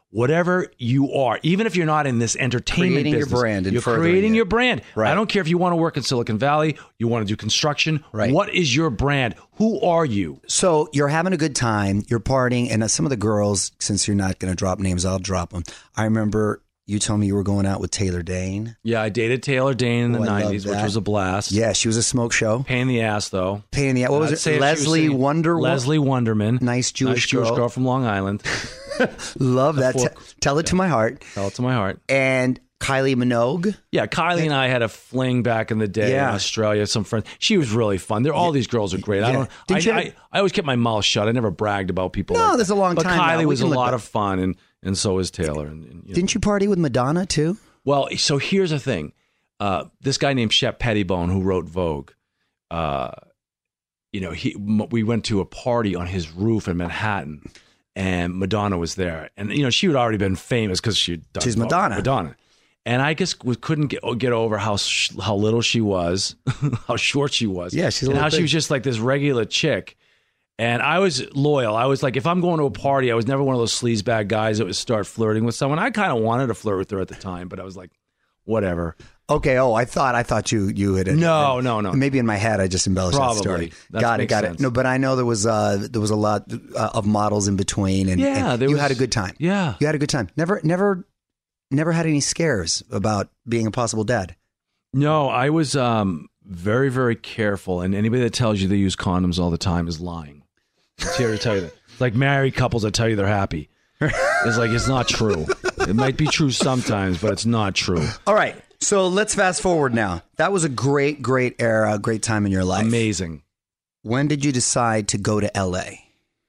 [SPEAKER 7] whatever you are, even if you're not in this entertainment
[SPEAKER 5] Creating your
[SPEAKER 7] business,
[SPEAKER 5] brand and
[SPEAKER 7] you're
[SPEAKER 5] furthering
[SPEAKER 7] creating
[SPEAKER 5] it.
[SPEAKER 7] your brand.
[SPEAKER 5] Right.
[SPEAKER 7] I don't care if you want to work in Silicon Valley, you want to do construction.
[SPEAKER 5] Right.
[SPEAKER 7] What is your brand? Who are you?
[SPEAKER 5] So you're having a good time, you're partying, and uh, some of the girls, since you're not going to drop names, I'll drop them. I remember you told me you were going out with Taylor Dane.
[SPEAKER 7] Yeah, I dated Taylor Dane in the
[SPEAKER 5] Oh, I love
[SPEAKER 7] nineties, which
[SPEAKER 5] that.
[SPEAKER 7] was a blast.
[SPEAKER 5] Yeah, she was a smoke show.
[SPEAKER 7] Pain in the ass, though.
[SPEAKER 5] Pain in the ass. What
[SPEAKER 7] I'd
[SPEAKER 5] was it?
[SPEAKER 7] say if she was
[SPEAKER 5] Leslie
[SPEAKER 7] singing-
[SPEAKER 5] Wonder.
[SPEAKER 7] Leslie Wonderman.
[SPEAKER 5] Nice Jewish
[SPEAKER 7] nice Jewish
[SPEAKER 5] girl.
[SPEAKER 7] girl from Long Island.
[SPEAKER 5] Love that.
[SPEAKER 7] Before-
[SPEAKER 5] T- tell it to my heart.
[SPEAKER 7] Tell it to my heart.
[SPEAKER 5] And Kylie Minogue.
[SPEAKER 7] Yeah, Kylie and I had a fling back in the day
[SPEAKER 5] Yeah.
[SPEAKER 7] in Australia. Some friends. She was really fun. They're, all these girls are great. I
[SPEAKER 5] Yeah.
[SPEAKER 7] don't. I,
[SPEAKER 5] Didn't you
[SPEAKER 7] I,
[SPEAKER 5] ever-
[SPEAKER 7] I always kept my mouth shut. I never bragged about people.
[SPEAKER 5] No,
[SPEAKER 7] like
[SPEAKER 5] there's
[SPEAKER 7] that.
[SPEAKER 5] a long
[SPEAKER 7] but
[SPEAKER 5] time now.
[SPEAKER 7] Kylie
[SPEAKER 5] We
[SPEAKER 7] was a
[SPEAKER 5] can look
[SPEAKER 7] lot
[SPEAKER 5] back.
[SPEAKER 7] of fun, and and so was Taylor. And, and, you know.
[SPEAKER 5] Didn't you party with Madonna too?
[SPEAKER 7] Well, so here's the thing. Uh, this guy named Shep Pettibone, who wrote Vogue, uh, you know, he m- we went to a party on his roof in Manhattan, and Madonna was there. And, you know, she had already been famous because she'd done
[SPEAKER 5] She's
[SPEAKER 7] Vogue,
[SPEAKER 5] Madonna.
[SPEAKER 7] Madonna. And I just we couldn't get, get over how sh- how little she was, how short she was.
[SPEAKER 5] Yeah, she's a
[SPEAKER 7] and
[SPEAKER 5] little
[SPEAKER 7] how she
[SPEAKER 5] thing.
[SPEAKER 7] was just like this regular chick. And I was loyal. I was like, if I'm going to a party, I was never one of those sleazebag guys that would start flirting with someone. I kind of wanted to flirt with her at the time, but I was like, whatever.
[SPEAKER 5] Okay. Oh, I thought I thought you you had
[SPEAKER 7] No, no, no.
[SPEAKER 5] Maybe in my head I just embellished
[SPEAKER 7] Probably.
[SPEAKER 5] that story.
[SPEAKER 7] That
[SPEAKER 5] got it.
[SPEAKER 7] makes
[SPEAKER 5] Got
[SPEAKER 7] sense.
[SPEAKER 5] it. No, but I know there was uh there was a lot uh, of models in between, and,
[SPEAKER 7] Yeah,
[SPEAKER 5] and
[SPEAKER 7] there
[SPEAKER 5] you
[SPEAKER 7] was-
[SPEAKER 5] had a good time.
[SPEAKER 7] Yeah.
[SPEAKER 5] You had a good time. Never never never had any scares about being a possible dad.
[SPEAKER 7] No, I was um, very, very careful. And anybody that tells you they use condoms all the time is lying. It's here to tell you that. It's like married couples that tell you they're happy. It's like, it's not true. It might be true sometimes, but it's not true.
[SPEAKER 5] All right. So let's fast forward now. That was a great, great era, great time in your life.
[SPEAKER 7] Amazing.
[SPEAKER 5] When did you decide to go to L A?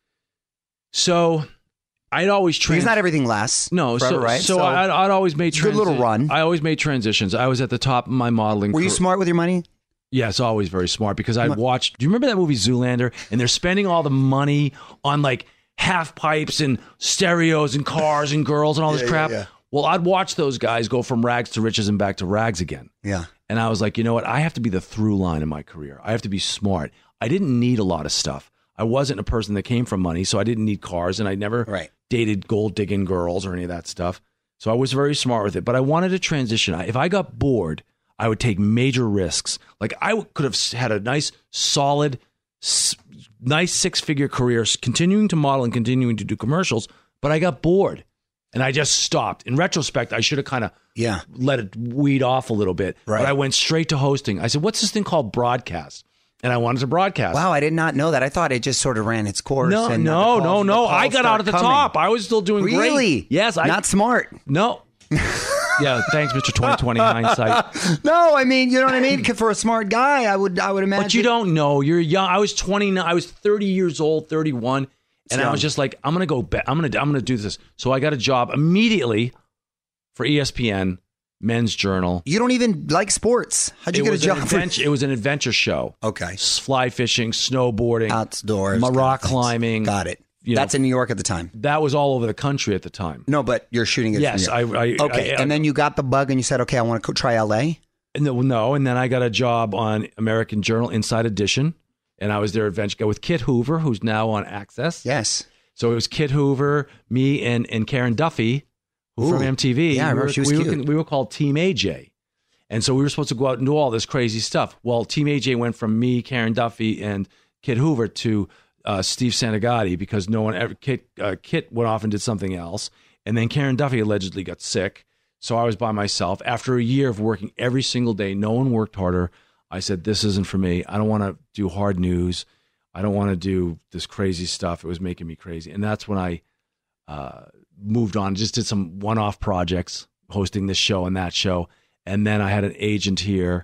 [SPEAKER 7] So I'd always
[SPEAKER 5] Because
[SPEAKER 7] trans-
[SPEAKER 5] not everything lasts.
[SPEAKER 7] No,
[SPEAKER 5] forever,
[SPEAKER 7] so,
[SPEAKER 5] right?
[SPEAKER 7] so, I'd, I'd always made
[SPEAKER 5] Good little
[SPEAKER 7] transi-
[SPEAKER 5] run.
[SPEAKER 7] I always made transitions. I was at the top of my modeling.
[SPEAKER 5] Were you
[SPEAKER 7] car-
[SPEAKER 5] smart with your money?
[SPEAKER 7] Yes, always very smart because I'd watch. Do you remember that movie Zoolander? And they're spending all the money on like half pipes and stereos and cars and girls and all this
[SPEAKER 5] Yeah,
[SPEAKER 7] crap.
[SPEAKER 5] yeah, yeah.
[SPEAKER 7] Well, I'd watch those guys go from rags to riches and back to rags again.
[SPEAKER 5] Yeah.
[SPEAKER 7] And I was like, you know what? I have to be the through line in my career. I have to be smart. I didn't need a lot of stuff. I wasn't a person that came from money, so I didn't need cars, and I never
[SPEAKER 5] Right.
[SPEAKER 7] dated gold digging girls or any of that stuff. So I was very smart with it. But I wanted to transition. I- If I got bored, I would take major risks. Like I w- could have s- had a nice, solid, s- nice six figure career, s- continuing to model and continuing to do commercials. But I got bored, and I just stopped. In retrospect, I should have kind of
[SPEAKER 5] Yeah.
[SPEAKER 7] let it weed off a little bit.
[SPEAKER 5] Right.
[SPEAKER 7] But I went straight to hosting. I said, what's this thing called broadcast? And I wanted to broadcast.
[SPEAKER 5] Wow, I did not know that. I thought it just sort of ran its course.
[SPEAKER 7] No,
[SPEAKER 5] and
[SPEAKER 7] no,
[SPEAKER 5] the calls-
[SPEAKER 7] no,
[SPEAKER 5] the
[SPEAKER 7] no.
[SPEAKER 5] calls
[SPEAKER 7] I got
[SPEAKER 5] start
[SPEAKER 7] out at the
[SPEAKER 5] coming.
[SPEAKER 7] top. I was still doing great.
[SPEAKER 5] Really?
[SPEAKER 7] Yes. I,
[SPEAKER 5] Not smart.
[SPEAKER 7] No. Yeah, thanks, Mister twenty twenty hindsight.
[SPEAKER 5] No, I mean, you know what I mean? 'Cause for a smart guy, I would I would imagine.
[SPEAKER 7] But you don't know. You're young. I was twenty-nine. I was thirty years old, thirty-one. And
[SPEAKER 5] young.
[SPEAKER 7] I was just like, I'm going to go back. I'm going to I'm going to do this. So I got a job immediately for E S P N, Men's Journal.
[SPEAKER 5] You don't even like sports. How'd you
[SPEAKER 7] it
[SPEAKER 5] get a
[SPEAKER 7] was
[SPEAKER 5] job?
[SPEAKER 7] An
[SPEAKER 5] for-
[SPEAKER 7] adventure, it was an adventure show.
[SPEAKER 5] Okay.
[SPEAKER 7] S- Fly fishing, snowboarding,
[SPEAKER 5] Outdoors.
[SPEAKER 7] ma-
[SPEAKER 5] kind of
[SPEAKER 7] rock
[SPEAKER 5] things.
[SPEAKER 7] climbing.
[SPEAKER 5] Got it.
[SPEAKER 7] You know.
[SPEAKER 5] That's in New York at the time.
[SPEAKER 7] That was all over the country at the time.
[SPEAKER 5] No, but you're shooting it.
[SPEAKER 7] Yes,
[SPEAKER 5] from New York.
[SPEAKER 7] I- I-
[SPEAKER 5] okay,
[SPEAKER 7] I-
[SPEAKER 5] and then you got the bug, and you said, "Okay, I want to try L A."
[SPEAKER 7] No, no, and then I got a job on American Journal Inside Edition, and I was their adventure guy with Kit Hoover, who's now on Access.
[SPEAKER 5] Yes.
[SPEAKER 7] So it was Kit Hoover, me, and and Karen Duffy, who from
[SPEAKER 5] Ooh.
[SPEAKER 7] M T V.
[SPEAKER 5] Yeah, I
[SPEAKER 7] we
[SPEAKER 5] remember
[SPEAKER 7] were,
[SPEAKER 5] she was
[SPEAKER 7] we
[SPEAKER 5] cute.
[SPEAKER 7] Were, we were called Team A J, and so we were supposed to go out and do all this crazy stuff. Well, Team A J went from me, Karen Duffy, and Kit Hoover to uh, Steve Santagati because no one ever Kit uh, Kit went off and did something else, and then Karen Duffy allegedly got sick. So I was by myself. After a year of working every single day, no one worked harder. I said, this isn't for me. I don't want to do hard news. I don't want to do this crazy stuff. It was making me crazy. And that's when I uh, moved on, just did some one-off projects, hosting this show and that show. And then I had an agent here,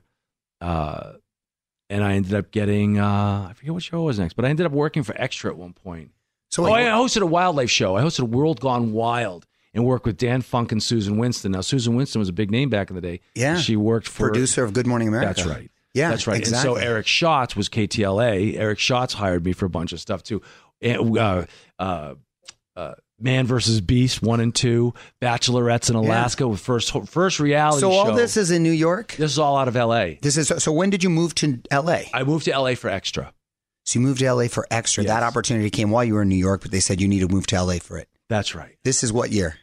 [SPEAKER 7] uh, and I ended up getting, uh, I forget what show it was next, but I ended up working for Extra at one point.
[SPEAKER 5] So
[SPEAKER 7] oh,
[SPEAKER 5] wait,
[SPEAKER 7] I hosted a wildlife show. I hosted World Gone Wild and worked with Dan Funk and Susan Winston. Now, Susan Winston was a big name back in the day.
[SPEAKER 5] Yeah.
[SPEAKER 7] She worked for...
[SPEAKER 5] producer of Good Morning America.
[SPEAKER 7] That's right.
[SPEAKER 5] Yeah,
[SPEAKER 7] That's right.
[SPEAKER 5] exactly.
[SPEAKER 7] And so Eric Schatz was K T L A. Eric Schatz hired me for a bunch of stuff too. And, uh, uh, uh, Man versus Beast one and two, Bachelorettes in Alaska with first first reality
[SPEAKER 5] So
[SPEAKER 7] show.
[SPEAKER 5] all this is in New York.
[SPEAKER 7] This is all out of L A.
[SPEAKER 5] This is so. When did you move to L A?
[SPEAKER 7] I moved to L A for Extra.
[SPEAKER 5] So you moved to L A for Extra.
[SPEAKER 7] Yes.
[SPEAKER 5] That opportunity came while you were in New York, but they said you need to move to L A for it.
[SPEAKER 7] That's right.
[SPEAKER 5] This is what year?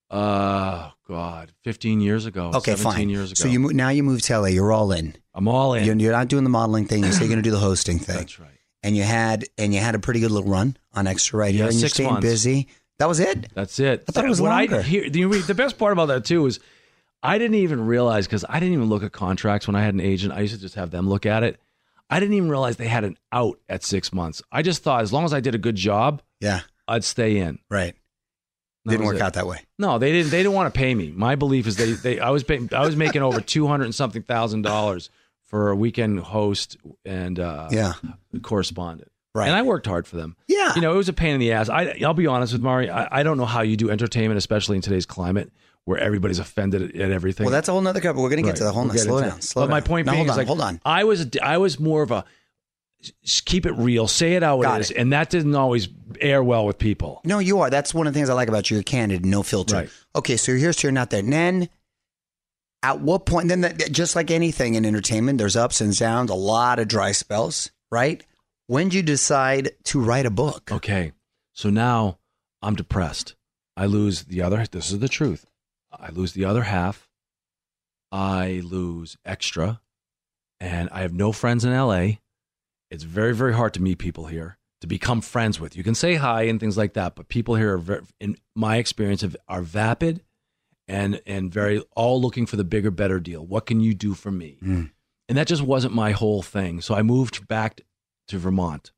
[SPEAKER 7] Uh, God, fifteen years ago.
[SPEAKER 8] Okay,
[SPEAKER 7] seventeen
[SPEAKER 8] fine.
[SPEAKER 7] years ago.
[SPEAKER 8] So you mo- now you moved to L A. You're all in.
[SPEAKER 7] I'm all in.
[SPEAKER 8] You're, you're not doing the modeling thing. You say you're going to do the hosting thing.
[SPEAKER 7] That's right.
[SPEAKER 8] And you had and you had a pretty good little run on Extra right
[SPEAKER 7] Yeah,
[SPEAKER 8] here. And you're
[SPEAKER 7] six
[SPEAKER 8] staying
[SPEAKER 7] months.
[SPEAKER 8] busy. That was it?
[SPEAKER 7] That's it.
[SPEAKER 8] I thought it was
[SPEAKER 7] When
[SPEAKER 8] longer.
[SPEAKER 7] I hear, the, the best part about that, too, is I didn't even realize, because I didn't even look at contracts when I had an agent. I used to just have them look at it. I didn't even realize they had an out at six months. I just thought as long as I did a good job,
[SPEAKER 8] Yeah.
[SPEAKER 7] I'd stay in.
[SPEAKER 8] Right.
[SPEAKER 7] That
[SPEAKER 8] Didn't
[SPEAKER 7] was
[SPEAKER 8] work
[SPEAKER 7] it.
[SPEAKER 8] out that way.
[SPEAKER 7] No, they didn't. They didn't want to pay me. My belief is they. they I was paying, I was making over two hundred and something thousand dollars for a weekend host and uh,
[SPEAKER 8] Yeah.
[SPEAKER 7] correspondent.
[SPEAKER 8] Right.
[SPEAKER 7] And I worked hard for them.
[SPEAKER 8] Yeah.
[SPEAKER 7] You know, it was a pain in the ass. I, I'll be honest with Mari. I, I don't know how you do entertainment, especially in today's climate where everybody's offended at everything.
[SPEAKER 8] Well, that's a whole nother cover. We're going to get
[SPEAKER 7] Right.
[SPEAKER 8] to the whole
[SPEAKER 7] We'll
[SPEAKER 8] nother.
[SPEAKER 7] get
[SPEAKER 8] Slow
[SPEAKER 7] into
[SPEAKER 8] down.
[SPEAKER 7] it.
[SPEAKER 8] Slow
[SPEAKER 7] but
[SPEAKER 8] down.
[SPEAKER 7] my point
[SPEAKER 8] Now,
[SPEAKER 7] being
[SPEAKER 8] hold
[SPEAKER 7] is
[SPEAKER 8] on,
[SPEAKER 7] like,
[SPEAKER 8] hold on.
[SPEAKER 7] I was I was more of a s- keep it real, say it how it
[SPEAKER 8] Got
[SPEAKER 7] is,
[SPEAKER 8] it.
[SPEAKER 7] and that didn't always air well with people.
[SPEAKER 8] No, you are. That's one of the things I like about you. You're candid, no filter.
[SPEAKER 7] Right.
[SPEAKER 8] Okay, so you're here, so you're not there. And then, at what point? Then, that, just like anything in entertainment, there's ups and downs, a lot of dry spells, right? When did you decide to write a book?
[SPEAKER 7] Okay, so now I'm depressed. I lose the other. This is the truth. I lose the other half. I lose Extra, and I have no friends in L A. It's very, very hard to meet people here, to become friends with. You can say hi and things like that, but people here, are very, in my experience, have, are vapid and and very all looking for the bigger, better deal. What can you do for me?
[SPEAKER 8] Mm.
[SPEAKER 7] And that just wasn't my whole thing. So I moved back to Vermont,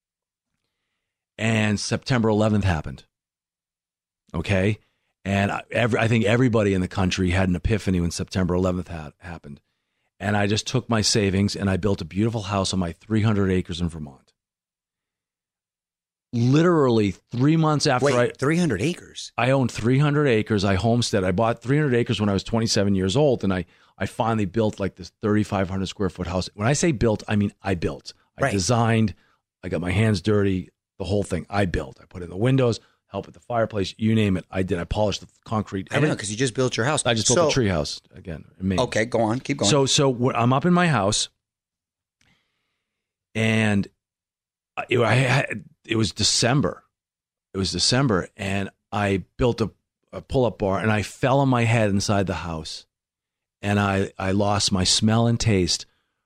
[SPEAKER 7] and September eleventh happened. Okay, and I, every, I think everybody in the country had an epiphany when September eleventh ha- happened. And I just took my savings and I built a beautiful house on my three hundred acres in Vermont. Literally three months after
[SPEAKER 8] Wait,
[SPEAKER 7] I
[SPEAKER 8] three hundred acres.
[SPEAKER 7] I owned three hundred acres. I homestead. I bought three hundred acres when I was twenty-seven years old, and I, I finally built like this thirty-five hundred square foot house. When I say built, I mean I built. I
[SPEAKER 8] Right.
[SPEAKER 7] designed. I got my hands dirty. The whole thing. I built. I put in the windows, helped with the fireplace. You name it. I did. I polished the concrete.
[SPEAKER 8] I know, because you just built your house.
[SPEAKER 7] I just built
[SPEAKER 8] so,
[SPEAKER 7] a tree house again. in Maine.
[SPEAKER 8] Okay, go on. Keep going.
[SPEAKER 7] So, so wh- I'm up in my house, and I- it, I had, it was December. It was December, and I built a, a pull-up bar, and I fell on my head inside the house, and I, I lost my smell and taste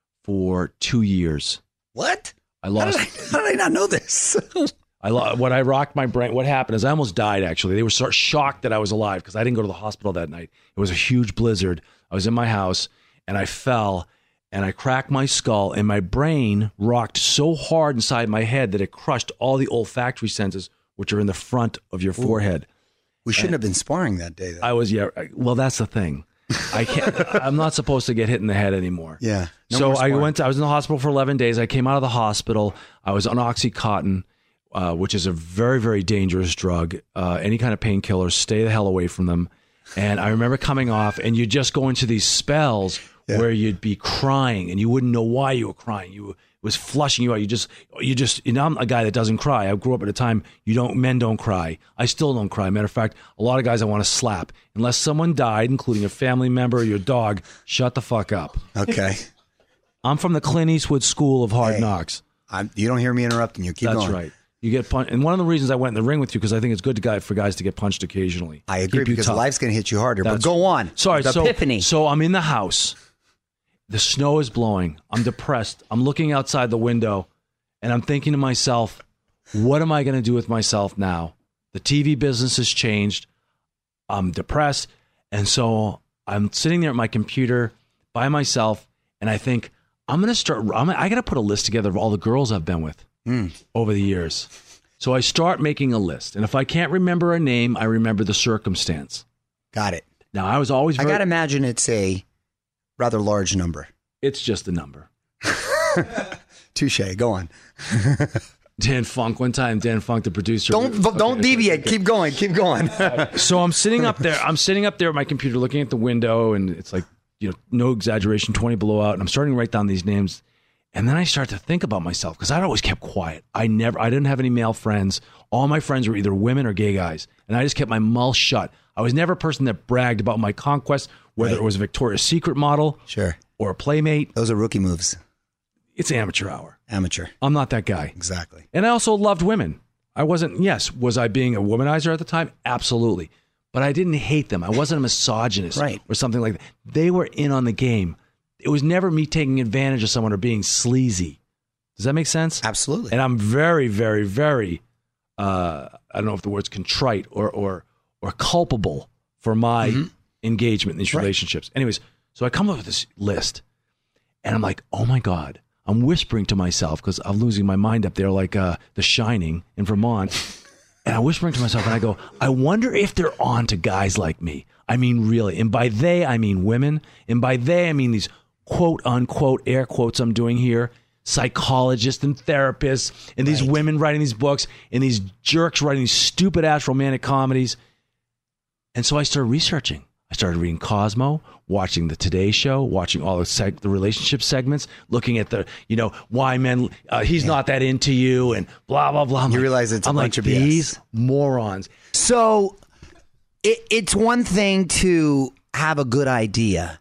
[SPEAKER 7] for two years.
[SPEAKER 8] what?
[SPEAKER 7] I
[SPEAKER 8] How
[SPEAKER 7] lost.
[SPEAKER 8] did I, how did I not know this?
[SPEAKER 7] I lo- what I rocked my brain. What happened is I almost died. Actually, they were sort of shocked that I was alive because I didn't go to the hospital that night. It was a huge blizzard. I was in my house and I fell and I cracked my skull and my brain rocked so hard inside my head that it crushed all the olfactory senses, which are in the front of your forehead.
[SPEAKER 8] We shouldn't have been sparring that day, though.
[SPEAKER 7] I was yeah. I- Well, that's the thing. I can't. I'm not supposed to get hit in the head anymore.
[SPEAKER 8] yeah. No
[SPEAKER 7] so
[SPEAKER 8] more
[SPEAKER 7] I
[SPEAKER 8] sparring.
[SPEAKER 7] went. To, I was in the hospital for eleven days. I came out of the hospital. I was on OxyContin, uh, which is a very, very dangerous drug. Uh, any kind of painkillers, stay the hell away from them. And I remember coming off, and you just go into these spells
[SPEAKER 8] Yeah.
[SPEAKER 7] where you'd be crying, and you wouldn't know why you were crying. You it was flushing you out. You just, you just. You know, I'm a guy that doesn't cry. I grew up at a time you don't. Men don't cry. I still don't cry. Matter of fact, a lot of guys I want to slap unless someone died, including a family member or your dog. Shut the fuck up.
[SPEAKER 8] Okay.
[SPEAKER 7] I'm from the Clint Eastwood School of Hard
[SPEAKER 8] Hey.
[SPEAKER 7] Knocks.
[SPEAKER 8] I'm, you don't hear me interrupting you. Keep
[SPEAKER 7] That's
[SPEAKER 8] going.
[SPEAKER 7] right. You get punched, and one of the reasons I went in the ring with you because I think it's good to guy for guys to get punched occasionally.
[SPEAKER 8] I agree
[SPEAKER 7] Keep you
[SPEAKER 8] because
[SPEAKER 7] tough.
[SPEAKER 8] life's going to hit you harder.
[SPEAKER 7] That's-
[SPEAKER 8] but go on.
[SPEAKER 7] Sorry,
[SPEAKER 8] The
[SPEAKER 7] so
[SPEAKER 8] epiphany.
[SPEAKER 7] so I'm in the house. The snow is blowing. I'm depressed. I'm looking outside the window, and I'm thinking to myself, "What am I going to do with myself now? The T V business has changed. I'm depressed, and so I'm sitting there at my computer by myself, and I think I'm going to start. I'm, I got to put a list together of all the girls I've been with over the years. So I start making a list, and if I can't remember a name, I remember the circumstance.
[SPEAKER 8] Got it.
[SPEAKER 7] Now I was always.
[SPEAKER 8] I
[SPEAKER 7] Very,
[SPEAKER 8] got to imagine it's a rather large number.
[SPEAKER 7] It's just a number.
[SPEAKER 8] Touche. Go on.
[SPEAKER 7] Dan Funk. One time, Dan Funk, the producer.
[SPEAKER 8] Don't don't deviate. Keep going. Keep going.
[SPEAKER 7] So I'm sitting up there. I'm sitting up there at my computer, looking at the window, and it's like, you know, no exaggeration, twenty below out. And I'm starting to write down these names, and then I start to think about myself because I'd always kept quiet. I never, I didn't have any male friends. All my friends were either women or gay guys, and I just kept my mouth shut. I was never a person that bragged about my conquest, whether
[SPEAKER 8] Right.
[SPEAKER 7] it was a Victoria's Secret model
[SPEAKER 8] Sure.
[SPEAKER 7] or a Playmate.
[SPEAKER 8] Those are rookie moves.
[SPEAKER 7] It's amateur hour.
[SPEAKER 8] Amateur.
[SPEAKER 7] I'm not that guy.
[SPEAKER 8] Exactly.
[SPEAKER 7] And I also loved women. I wasn't, yes, was I being a womanizer at the time? Absolutely. but I didn't hate them. I wasn't a misogynist
[SPEAKER 8] Right.
[SPEAKER 7] or something like that. They were in on the game. It was never me taking advantage of someone or being sleazy. Does that make sense?
[SPEAKER 8] Absolutely.
[SPEAKER 7] And I'm very, very, very, uh, I don't know if the word's contrite or or or culpable for my
[SPEAKER 8] Mm-hmm.
[SPEAKER 7] engagement in these
[SPEAKER 8] Right.
[SPEAKER 7] relationships. Anyways, so I come up with this list, and I'm like, oh my God. I'm whispering to myself because I'm losing my mind up there like uh, The Shining in Vermont. And I'm whispering to myself, and I go, I wonder if they're on to guys like me. I mean, really. And by they, I mean women. And by they, I mean these quote unquote air quotes I'm doing here, psychologists and therapists, and these
[SPEAKER 8] Right.
[SPEAKER 7] women writing these books, and these jerks writing these stupid ass romantic comedies. And so I started researching. I started reading Cosmo, watching the Today Show, watching all the seg- the relationship segments, looking at the, you know, why men, uh, he's not that into you, and blah, blah, blah. I'm
[SPEAKER 8] You
[SPEAKER 7] like-
[SPEAKER 8] realize it's a
[SPEAKER 7] I'm
[SPEAKER 8] bunch
[SPEAKER 7] like,
[SPEAKER 8] of B S.
[SPEAKER 7] these morons.
[SPEAKER 8] So it, it's one thing to have a good idea,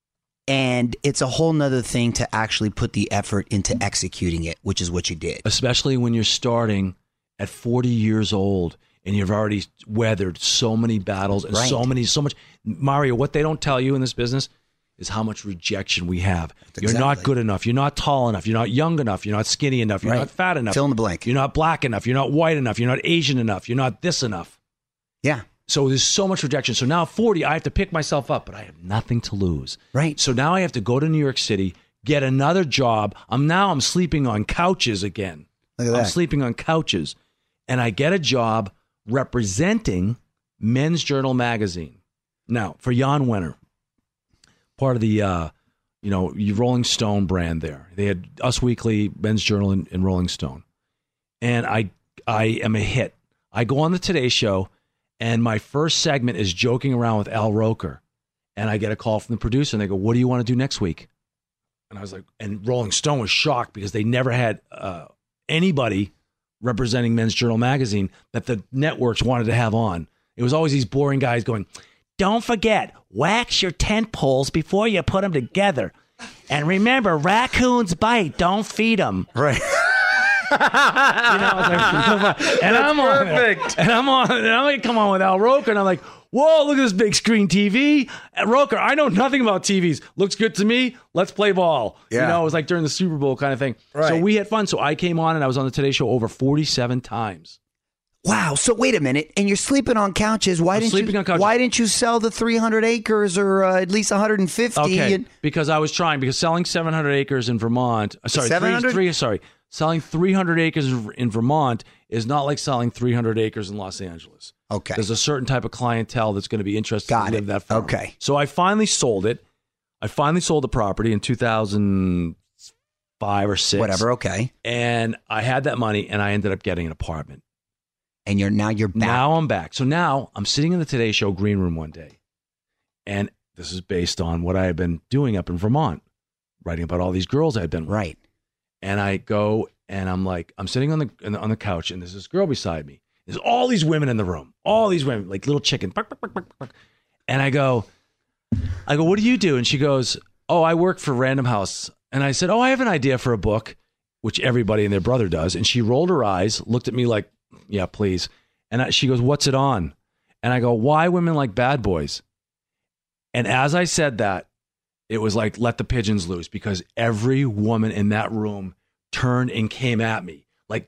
[SPEAKER 8] and it's a whole nother thing to actually put the effort into executing it, which is what you did.
[SPEAKER 7] Especially when you're starting at forty years old and you've already weathered so many battles and
[SPEAKER 8] Right.
[SPEAKER 7] so many, so much. Mario, what they don't tell you in this business is how much rejection we have. You're not
[SPEAKER 8] Exactly.
[SPEAKER 7] good enough. You're not tall enough. You're not young enough. You're not skinny enough. You're
[SPEAKER 8] Right.
[SPEAKER 7] not fat enough.
[SPEAKER 8] Fill in the blank.
[SPEAKER 7] You're not black enough. You're not white enough. You're not Asian enough. You're not this enough.
[SPEAKER 8] Yeah.
[SPEAKER 7] So there's so much rejection. So now at forty, I have to pick myself up, but I have nothing to lose.
[SPEAKER 8] Right.
[SPEAKER 7] So now I have to go to New York City, get another job. I'm now I'm sleeping on couches again.
[SPEAKER 8] Look at
[SPEAKER 7] I'm
[SPEAKER 8] that.
[SPEAKER 7] sleeping on couches. And I get a job representing Men's Journal magazine. Now, for Jan Wenner, part of the uh, you know, Rolling Stone brand there. They had Us Weekly, Men's Journal, and, and Rolling Stone. And I I am a hit. I go on the Today Show, and my first segment is joking around with Al Roker. And I get a call from the producer, and they go, what do you want to do next week? And I was like, and Rolling Stone was shocked because they never had uh, anybody representing Men's Journal magazine that the networks wanted to have on. It was always these boring guys going, don't forget, wax your tent poles before you put them together. And remember, raccoons bite, don't feed them.
[SPEAKER 8] Right.
[SPEAKER 7] You know, I was like, and I'm on there. And I'm on, and I'm like, come on with Al Roker, and I'm like, whoa, look at this big screen T V. And Roker, I know nothing about T Vs. Looks good to me. Let's play ball.
[SPEAKER 8] Yeah.
[SPEAKER 7] You know, it was like during the Super Bowl kind of thing. So
[SPEAKER 8] Right.
[SPEAKER 7] we had fun. So I came on and I was on the Today Show over forty-seven times.
[SPEAKER 8] Wow. So wait a minute, and you're sleeping on couches. Why
[SPEAKER 7] I'm
[SPEAKER 8] didn't
[SPEAKER 7] sleeping
[SPEAKER 8] you?
[SPEAKER 7] on couches.
[SPEAKER 8] Why didn't you sell the three hundred acres or uh, at least one hundred fifty?
[SPEAKER 7] Okay,
[SPEAKER 8] And,
[SPEAKER 7] because I was trying, because selling seven hundred acres in Vermont, uh, sorry,
[SPEAKER 8] seven
[SPEAKER 7] three,
[SPEAKER 8] hundred?
[SPEAKER 7] three, sorry, selling three hundred acres in Vermont is not like selling three hundred acres in Los Angeles.
[SPEAKER 8] Okay.
[SPEAKER 7] There's a certain type of clientele that's going to be interested
[SPEAKER 8] Got
[SPEAKER 7] to
[SPEAKER 8] it.
[SPEAKER 7] live that farm.
[SPEAKER 8] Okay.
[SPEAKER 7] So I finally sold it. I finally sold the property in two thousand five or six.
[SPEAKER 8] whatever. Okay.
[SPEAKER 7] And I had that money, and I ended up getting an apartment.
[SPEAKER 8] And you're now you're back.
[SPEAKER 7] Now I'm back. So now I'm sitting in the Today Show green room one day, and this is based on what I had been doing up in Vermont, writing about all these girls I'd been with.
[SPEAKER 8] Right.
[SPEAKER 7] And I go and I'm like, I'm sitting on the on the, on the couch, and there's this girl beside me. There's all these women in the room, all these women, like little chickens. And I go, I go, what do you do? And she goes, oh, I work for Random House. And I said, oh, I have an idea for a book, which everybody and their brother does. And she rolled her eyes, looked at me like, yeah, please. And I, she goes, what's it on? And I go, why women like bad boys? And as I said that, it was like, let the pigeons loose, because every woman in that room turned and came at me. Like,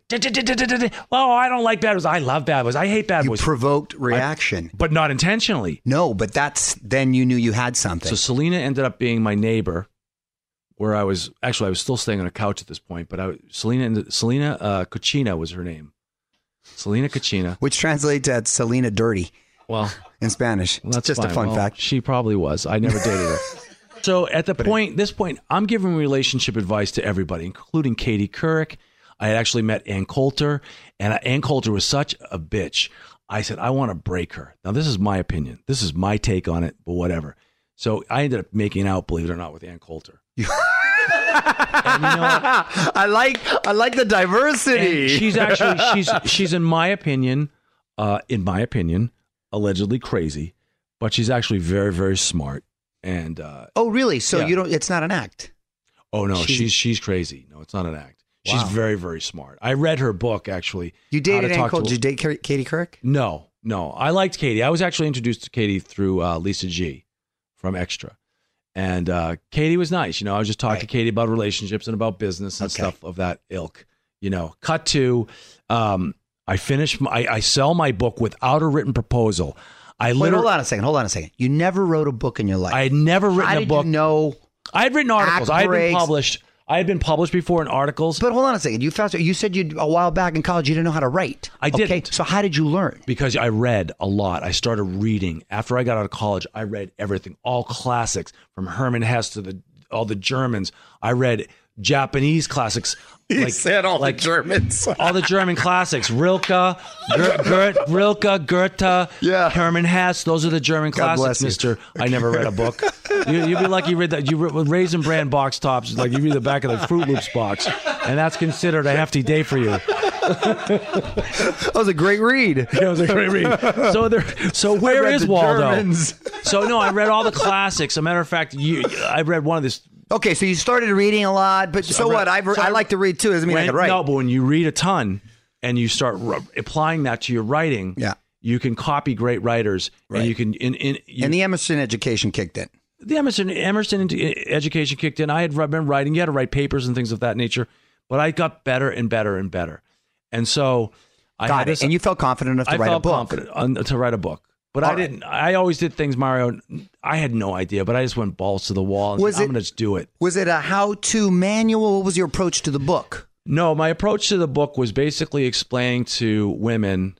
[SPEAKER 7] oh, I don't like bad boys. I love bad boys. I hate bad
[SPEAKER 8] You
[SPEAKER 7] boys.
[SPEAKER 8] provoked reaction.
[SPEAKER 7] But not intentionally.
[SPEAKER 8] No, but that's then you knew you had something.
[SPEAKER 7] So Selena ended up being my neighbor, where I was, actually, I was still staying on a couch at this point, but I, Selena, ended, Selena uh, Cucina was her name. Selena Cucina.
[SPEAKER 8] Which translates as Selena Dirty
[SPEAKER 7] Well,
[SPEAKER 8] in Spanish.
[SPEAKER 7] well, that's
[SPEAKER 8] Just
[SPEAKER 7] fine.
[SPEAKER 8] a fun
[SPEAKER 7] Well,
[SPEAKER 8] fact.
[SPEAKER 7] She probably was. I never dated her. So at the point, this point, I'm giving relationship advice to everybody, including Katie Couric. I had actually met Ann Coulter, and Ann Coulter was such a bitch. I said, I want to break her. Now, this is my opinion. This is my take on it, but whatever. So I ended up making out, believe it or not, with Ann Coulter. And you know what?
[SPEAKER 8] I like I like the diversity.
[SPEAKER 7] And she's actually she's she's in my opinion, uh, in my opinion, allegedly crazy, but she's actually very very smart. And uh,
[SPEAKER 8] oh, really? So
[SPEAKER 7] Yeah.
[SPEAKER 8] you don't? It's not an act.
[SPEAKER 7] oh no,
[SPEAKER 8] She's-
[SPEAKER 7] she's she's crazy. No, it's not an act. She's
[SPEAKER 8] Wow.
[SPEAKER 7] very very smart. I read her book actually.
[SPEAKER 8] You
[SPEAKER 7] How to
[SPEAKER 8] dated Ann
[SPEAKER 7] Talk to-
[SPEAKER 8] Coulter. Did you date Katie Couric?
[SPEAKER 7] No, No, I liked Katie. I was actually introduced to Katie through uh, Lisa G from Extra. And uh, Katie was nice. You know, I was just talking
[SPEAKER 8] Right.
[SPEAKER 7] to Katie about relationships and about business and
[SPEAKER 8] Okay.
[SPEAKER 7] stuff of that ilk. You know, cut to, um, I finish, my, I, I sell my book without a written proposal. I
[SPEAKER 8] Wait,
[SPEAKER 7] literally,
[SPEAKER 8] hold on a second. Hold on a second. You never wrote a book in your life.
[SPEAKER 7] I had never written
[SPEAKER 8] How
[SPEAKER 7] a
[SPEAKER 8] did
[SPEAKER 7] book.
[SPEAKER 8] you know?
[SPEAKER 7] I had written articles. I had been
[SPEAKER 8] breaks?
[SPEAKER 7] published. I had been published before in articles.
[SPEAKER 8] But hold on a second. You found you said you a while back in college you didn't know how to write.
[SPEAKER 7] I
[SPEAKER 8] Okay,
[SPEAKER 7] didn't.
[SPEAKER 8] so how did you learn?
[SPEAKER 7] Because I read a lot. I started reading. After I got out of college, I read everything, all classics, from Hermann Hesse to the all the Germans. I read Japanese classics.
[SPEAKER 5] You
[SPEAKER 7] like,
[SPEAKER 5] said all
[SPEAKER 7] like
[SPEAKER 5] the Germans.
[SPEAKER 7] all the German classics. Rilke, Ger- Goethe, Rilke, Goethe,
[SPEAKER 8] Yeah.
[SPEAKER 7] Hermann Hesse. Those are the German
[SPEAKER 8] God
[SPEAKER 7] classics,
[SPEAKER 8] bless you.
[SPEAKER 7] mister. I never read a book. You, you'd be lucky you read that. You read with Raisin Bran box tops, like you read the back of the Fruit Loops box. And that's considered a hefty day for you.
[SPEAKER 8] That was a great read.
[SPEAKER 7] It was a great read. So there. So where
[SPEAKER 8] read
[SPEAKER 7] is
[SPEAKER 8] the
[SPEAKER 7] Waldo?
[SPEAKER 8] Germans.
[SPEAKER 7] So no, I read all the classics. As a matter of fact, you, I read one of this.
[SPEAKER 8] Okay, so you started reading a lot, but so,
[SPEAKER 7] I read-
[SPEAKER 8] what? I,
[SPEAKER 7] so
[SPEAKER 8] I
[SPEAKER 7] I-
[SPEAKER 8] like to read too. Doesn't mean I
[SPEAKER 7] When-
[SPEAKER 8] can write.
[SPEAKER 7] No, but when you read a ton and you start r- applying that to your writing,
[SPEAKER 8] Yeah.
[SPEAKER 7] you can copy great writers,
[SPEAKER 8] Right.
[SPEAKER 7] and you can in in you,
[SPEAKER 8] And the Emerson education kicked in.
[SPEAKER 7] the Emerson Emerson education kicked in. I had been writing. You had to write papers and things of that nature, but I got better and better and better, and so I
[SPEAKER 8] Got
[SPEAKER 7] had
[SPEAKER 8] it.
[SPEAKER 7] this,
[SPEAKER 8] And you felt confident enough to
[SPEAKER 7] I
[SPEAKER 8] write
[SPEAKER 7] felt
[SPEAKER 8] a book.
[SPEAKER 7] confident on, to write a book. But
[SPEAKER 8] All
[SPEAKER 7] I
[SPEAKER 8] right.
[SPEAKER 7] didn't. I always did things, Mario. I had no idea, but I just went balls to the wall and
[SPEAKER 8] Was
[SPEAKER 7] said,
[SPEAKER 8] it-
[SPEAKER 7] I'm going to just do it.
[SPEAKER 8] Was it a how-to manual? What was your approach to the book?
[SPEAKER 7] No, my approach to the book was basically explaining to women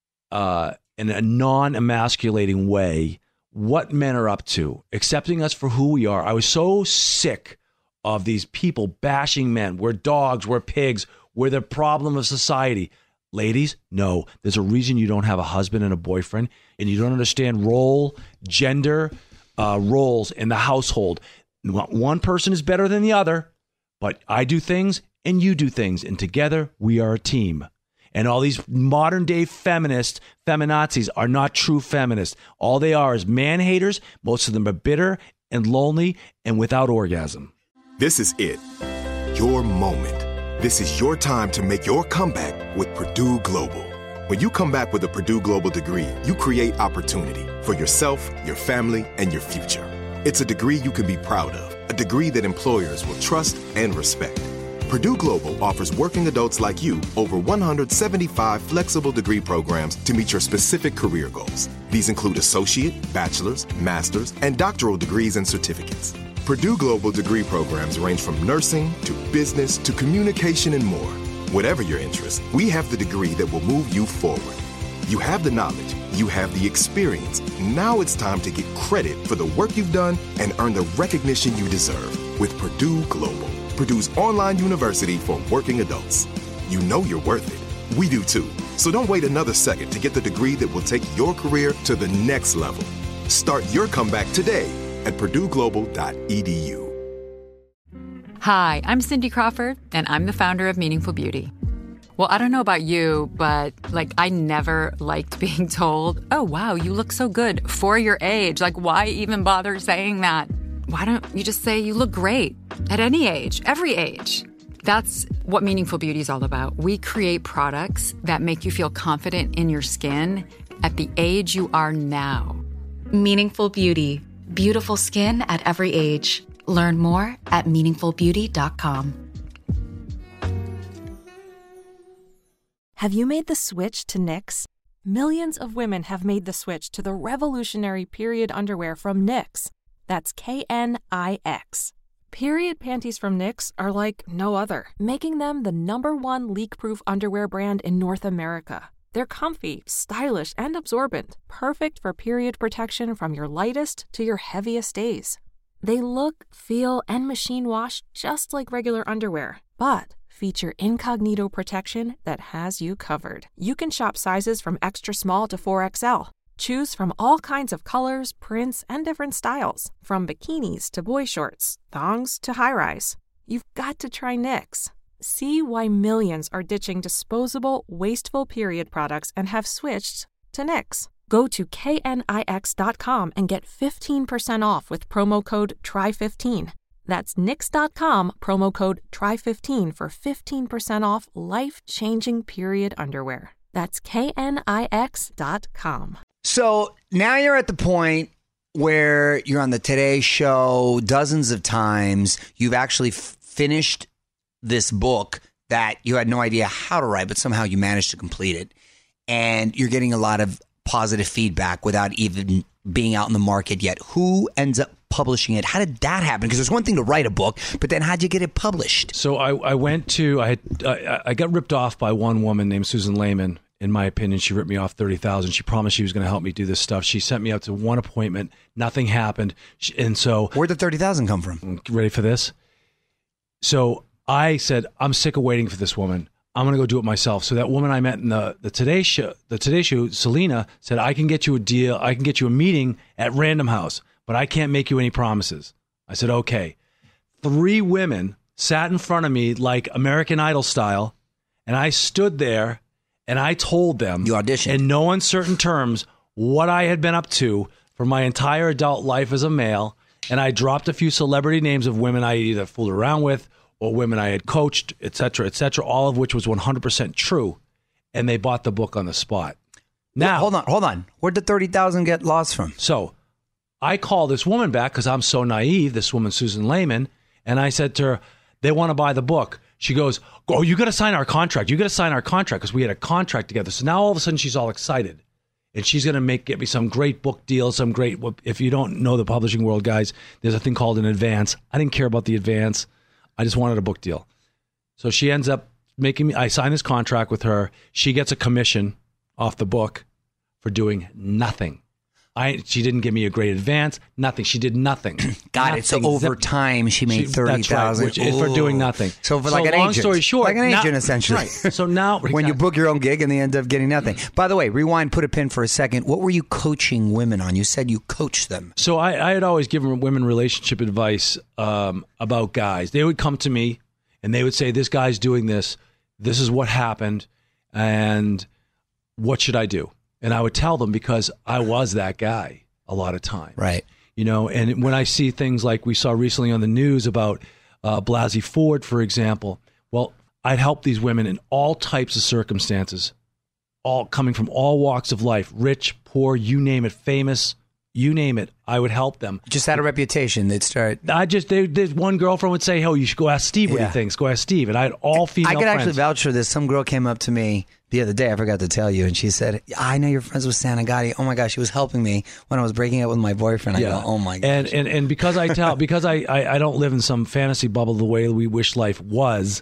[SPEAKER 7] uh, in a non-emasculating way what men are up to, accepting us for who we are. I was so sick of these people bashing men. We're dogs, we're pigs, we're the problem of society. Ladies, no, there's a reason you don't have a husband and a boyfriend, and you don't understand role, gender, uh, roles in the household. One person is better than the other, but I do things and you do things, and together we are a team. And all these modern day feminists, feminazis, are not true feminists. All they are is man haters. Most of them are bitter and lonely and without orgasm.
[SPEAKER 2] This is it. Your moment. This is your time to make your comeback with Purdue Global. When you come back with a Purdue Global degree, you create opportunity for yourself, your family, and your future. It's a degree you can be proud of, a degree that employers will trust and respect. Purdue Global offers working adults like you over one hundred seventy-five flexible degree programs to meet your specific career goals. These include associate, bachelor's, master's, and doctoral degrees and certificates. Purdue Global degree programs range from nursing to business to communication and more. Whatever your interest, we have the degree that will move you forward. You have the knowledge, you have the experience. Now it's time to get credit for the work you've done and earn the recognition you deserve with Purdue Global, Purdue's online university for working adults. You know you're worth it. We do too. So don't wait another second to get the degree that will take your career to the next level. Start your comeback today at purdue global dot e d u.
[SPEAKER 9] Hi, I'm Cindy Crawford, and I'm the founder of Meaningful Beauty. Well, I don't know about you, but like I never liked being told, oh, wow, you look so good for your age. Like, why even bother saying that? Why don't you just say you look great at any age, every age? That's what Meaningful Beauty is all about. We create products that make you feel confident in your skin at the age you are now.
[SPEAKER 10] Meaningful Beauty. Beautiful skin at every age. Learn more at meaningful beauty dot com.
[SPEAKER 11] Have you made the switch to Knix? Millions of women have made the switch to the revolutionary period underwear from Knix. That's K N I X. Period panties from Knix are like no other, making them the number one leak-proof underwear brand in North America. They're comfy, stylish, and absorbent, perfect for period protection from your lightest to your heaviest days. They look, feel, and machine wash just like regular underwear, but feature incognito protection that has you covered. You can shop sizes from extra small to four X L. Choose from all kinds of colors, prints, and different styles, from bikinis to boy shorts, thongs to high-rise. You've got to try Knix. See why millions are ditching disposable, wasteful period products and have switched to Knix. Go to K N I X dot com and get fifteen percent off with promo code T R Y fifteen. That's Knix dot com, promo code T R Y fifteen for fifteen percent off life-changing period underwear. That's K N I X dot com.
[SPEAKER 8] So now you're at the point where you're on the Today Show dozens of times. You've actually f- finished this book that you had no idea how to write, but somehow you managed to complete it. And you're getting a lot of positive feedback without even being out in the market yet. Who ends up publishing it? How did that happen? Because there's one thing to write a book, but then how'd you get it published?
[SPEAKER 7] So I, I went to, I, had, I I got ripped off by one woman named Susan Lehman. In my opinion, she ripped me off thirty thousand dollars. She promised she was going to help me do this stuff. She sent me out to one appointment. Nothing happened. She, and so...
[SPEAKER 8] Where'd the thirty thousand dollars come from?
[SPEAKER 7] Ready for this? So I said, I'm sick of waiting for this woman. I'm going to go do it myself. So that woman I met in the, the Today Show, the Today Show, Selena, said, I can get you a deal. I can get you a meeting at Random House, but I can't make you any promises. I said, okay. Three women sat in front of me like American Idol style, and I stood there and I told them,
[SPEAKER 8] you auditioned
[SPEAKER 7] in no uncertain terms, what I had been up to for my entire adult life as a male. And I dropped a few celebrity names of women I either fooled around with or women I had coached, et cetera, et cetera, all of which was one hundred percent true. And they bought the book on the spot. Now,
[SPEAKER 8] well, hold on, hold on. Where'd the thirty thousand get lost from?
[SPEAKER 7] So I called this woman back because I'm so naive, this woman, Susan Lehman, and I said to her, they want to buy the book. She goes, oh, you got to sign our contract. You got to sign our contract because we had a contract together. So now all of a sudden she's all excited. And she's going to make get me some great book deal, some great, if you don't know the publishing world, guys, there's a thing called an advance. I didn't care about the advance. I just wanted a book deal. So she ends up making me, I sign this contract with her. She gets a commission off the book for doing nothing. I She didn't give me a great advance, nothing. She did nothing.
[SPEAKER 8] Got
[SPEAKER 7] nothing.
[SPEAKER 8] it. So over time, she made thirty thousand
[SPEAKER 7] dollars. Right, which is for doing nothing.
[SPEAKER 8] So for
[SPEAKER 7] so
[SPEAKER 8] like an
[SPEAKER 7] long
[SPEAKER 8] agent.
[SPEAKER 7] story short.
[SPEAKER 8] Like an
[SPEAKER 7] now,
[SPEAKER 8] agent, essentially.
[SPEAKER 7] Right. So now.
[SPEAKER 8] When you book your own gig and they end up getting nothing. By the way, rewind, put a pin for a second. What were you coaching women on? You said you coached them.
[SPEAKER 7] So I, I had always given women relationship advice um, about guys. They would come to me and they would say, this guy's doing this. This is what happened. And what should I do? And I would tell them because I was that guy. A lot of time.
[SPEAKER 8] Right.
[SPEAKER 7] You know, and when I see things like we saw recently on the news about uh, Blasey Ford, for example, well, I'd help these women in all types of circumstances, all coming from all walks of life, rich, poor, you name it, famous, you name it. I would help them.
[SPEAKER 8] Just had a reputation. They'd start.
[SPEAKER 7] I just, they, there's one girlfriend would say, oh, you should go ask Steve what
[SPEAKER 8] Yeah.
[SPEAKER 7] he thinks. Go ask Steve. And I had all female
[SPEAKER 8] I could
[SPEAKER 7] friends.
[SPEAKER 8] actually vouch for this. Some girl came up to me the other day. I forgot to tell you. And she said, I know you're friends with Santa Gotti. Oh, my gosh. She was helping me when I was breaking up with my boyfriend. I
[SPEAKER 7] Yeah.
[SPEAKER 8] go, oh, my gosh.
[SPEAKER 7] And, and, and because I tell, because I, I, I don't live in some fantasy bubble the way we wish life was,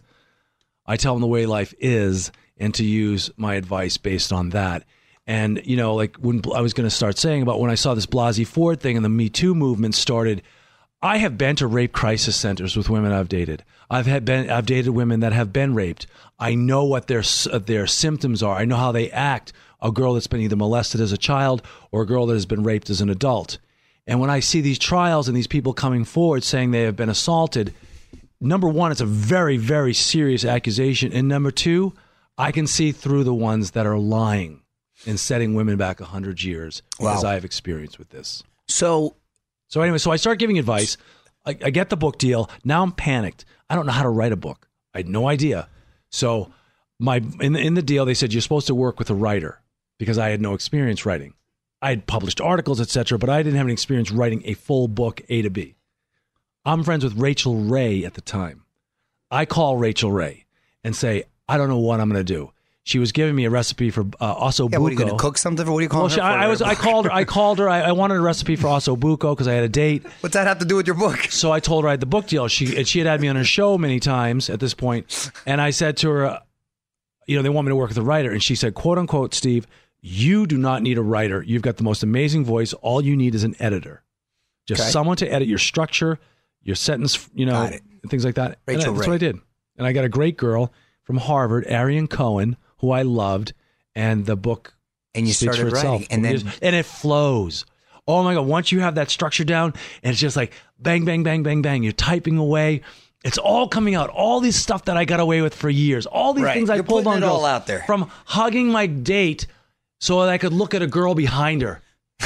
[SPEAKER 7] I tell them the way life is and to use my advice based on that. And, you know, like when I was going to start saying about when I saw this Blasey Ford thing and the Me Too movement started, I have been to rape crisis centers with women I've dated. I've had been, I've dated women that have been raped. I know what their their symptoms are. I know how they act. A girl that's been either molested as a child or a girl that has been raped as an adult. And when I see these trials and these people coming forward saying they have been assaulted, number one, it's a very, very serious accusation. And number two, I can see through the ones that are lying and setting women back one hundred years,
[SPEAKER 8] Wow.
[SPEAKER 7] as I have experience with this.
[SPEAKER 8] So,
[SPEAKER 7] so anyway, so I start giving advice. I, I get the book deal. Now I'm panicked. I don't know how to write a book. I had no idea. So my in the, in the deal, they said, you're supposed to work with a writer because I had no experience writing. I had published articles, et cetera, but I didn't have any experience writing a full book A to B. I'm friends with Rachel Ray at the time. I call Rachel Ray and say, I don't know what I'm going to do. She was giving me a recipe for uh, osso buco.
[SPEAKER 8] yeah, what are you going to cook something? For, what are you calling
[SPEAKER 7] well, she,
[SPEAKER 8] her for?
[SPEAKER 7] I, I was. I called her. I called her. I, I wanted a recipe for osso buco because I had a date.
[SPEAKER 8] What's that have to do with your book?
[SPEAKER 7] So I told her I had the book deal. She and she had had me on her show many times at this point, and I said to her, uh, you know, they want me to work with a writer, and she said, "quote unquote, Steve, you do not need a writer. You've got the most amazing voice. All you need is an editor, just
[SPEAKER 8] Okay.
[SPEAKER 7] someone to edit your structure, your sentence, you know,
[SPEAKER 8] Got it.
[SPEAKER 7] and things like that."
[SPEAKER 8] Rachel
[SPEAKER 7] and that's
[SPEAKER 8] Ray.
[SPEAKER 7] what I did, and I got a great girl from Harvard, Arian Cohen, who I loved, and the book
[SPEAKER 8] And you
[SPEAKER 7] speaks
[SPEAKER 8] started
[SPEAKER 7] for itself.
[SPEAKER 8] writing, and then-
[SPEAKER 7] and it flows. Oh my God! Once you have that structure down, and it's just like bang, bang, bang, bang, bang. You're typing away. It's all coming out. All this stuff that I got away with for years. All these
[SPEAKER 8] Right.
[SPEAKER 7] things I
[SPEAKER 8] You're
[SPEAKER 7] pulled
[SPEAKER 8] putting
[SPEAKER 7] on
[SPEAKER 8] it all
[SPEAKER 7] girls.
[SPEAKER 8] out there.
[SPEAKER 7] From hugging my date so that I could look at a girl behind her.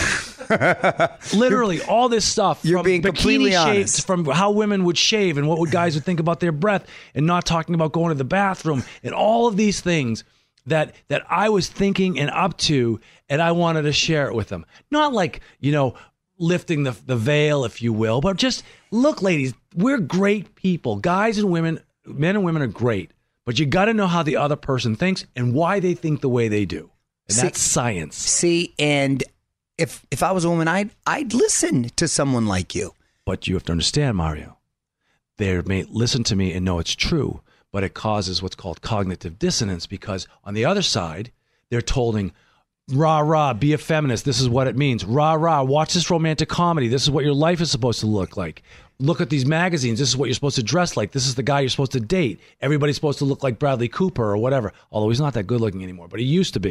[SPEAKER 7] Literally, all this stuff.
[SPEAKER 8] You're
[SPEAKER 7] from
[SPEAKER 8] being
[SPEAKER 7] bikini
[SPEAKER 8] completely
[SPEAKER 7] shapes,
[SPEAKER 8] honest.
[SPEAKER 7] from how women would shave and what would guys would think about their breath, and not talking about going to the bathroom and all of these things. that that I was thinking and up to, and I wanted to share it with them. Not like, you know, lifting the the veil, if you will, but just look, ladies, we're great people. Guys and women, men and women are great, but you got to know how the other person thinks and why they think the way they do. And
[SPEAKER 8] See-
[SPEAKER 7] that's science.
[SPEAKER 8] See, and if if I was a woman, I'd I'd listen to someone like you.
[SPEAKER 7] But you have to understand, Mario, they may listen to me and know it's true, but it causes what's called cognitive dissonance, because on the other side, they're told, rah, rah, be a feminist. This is what it means. Rah, rah, watch this romantic comedy. This is what your life is supposed to look like. Look at these magazines. This is what you're supposed to dress like. This is the guy you're supposed to date. Everybody's supposed to look like Bradley Cooper or whatever, although he's not that good looking anymore, but he used to be.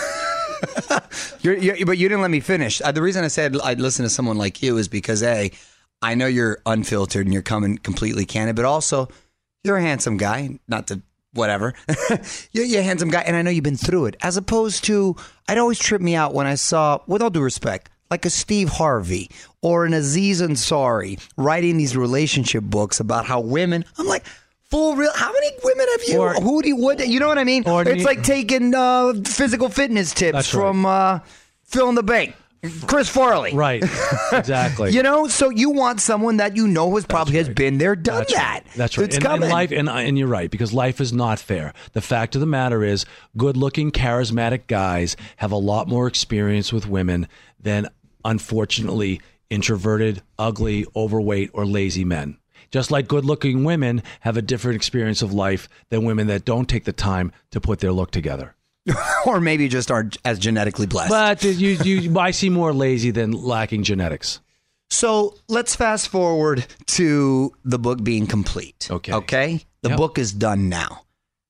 [SPEAKER 8] you're, you're, but you didn't let me finish. Uh, the reason I said I'd listen to someone like you is because, A, I know you're unfiltered and you're coming completely candid, but also you're a handsome guy, not to whatever. you're, you're a handsome guy, and I know you've been through it. As opposed to, I'd always trip me out when I saw, with all due respect, like a Steve Harvey or an Aziz Ansari writing these relationship books about how women, I'm like, full real, how many women have you,
[SPEAKER 7] Or-
[SPEAKER 8] who do you, what, you know what I mean?
[SPEAKER 7] Or
[SPEAKER 8] It's
[SPEAKER 7] ne-
[SPEAKER 8] like taking uh, physical fitness tips
[SPEAKER 7] That's right.
[SPEAKER 8] from uh, Phil in the Bank, Chris Farley.
[SPEAKER 7] Right, exactly.
[SPEAKER 8] You know, so you want someone that you know has probably has
[SPEAKER 7] right.
[SPEAKER 8] been there, done
[SPEAKER 7] That's
[SPEAKER 8] that.
[SPEAKER 7] Right. That's right.
[SPEAKER 8] It's
[SPEAKER 7] and,
[SPEAKER 8] coming.
[SPEAKER 7] and life, and, and you're right, because life is not fair. The fact of the matter is, good-looking, charismatic guys have a lot more experience with women than, unfortunately, introverted, ugly, overweight, or lazy men. Just like good-looking women have a different experience of life than women that don't take the time to put their look together.
[SPEAKER 8] Or maybe just aren't as genetically blessed.
[SPEAKER 7] But you, you, I see more lazy than lacking genetics.
[SPEAKER 8] So let's fast forward to the book being complete.
[SPEAKER 7] Okay.
[SPEAKER 8] Okay? The
[SPEAKER 7] Yep.
[SPEAKER 8] book is done now.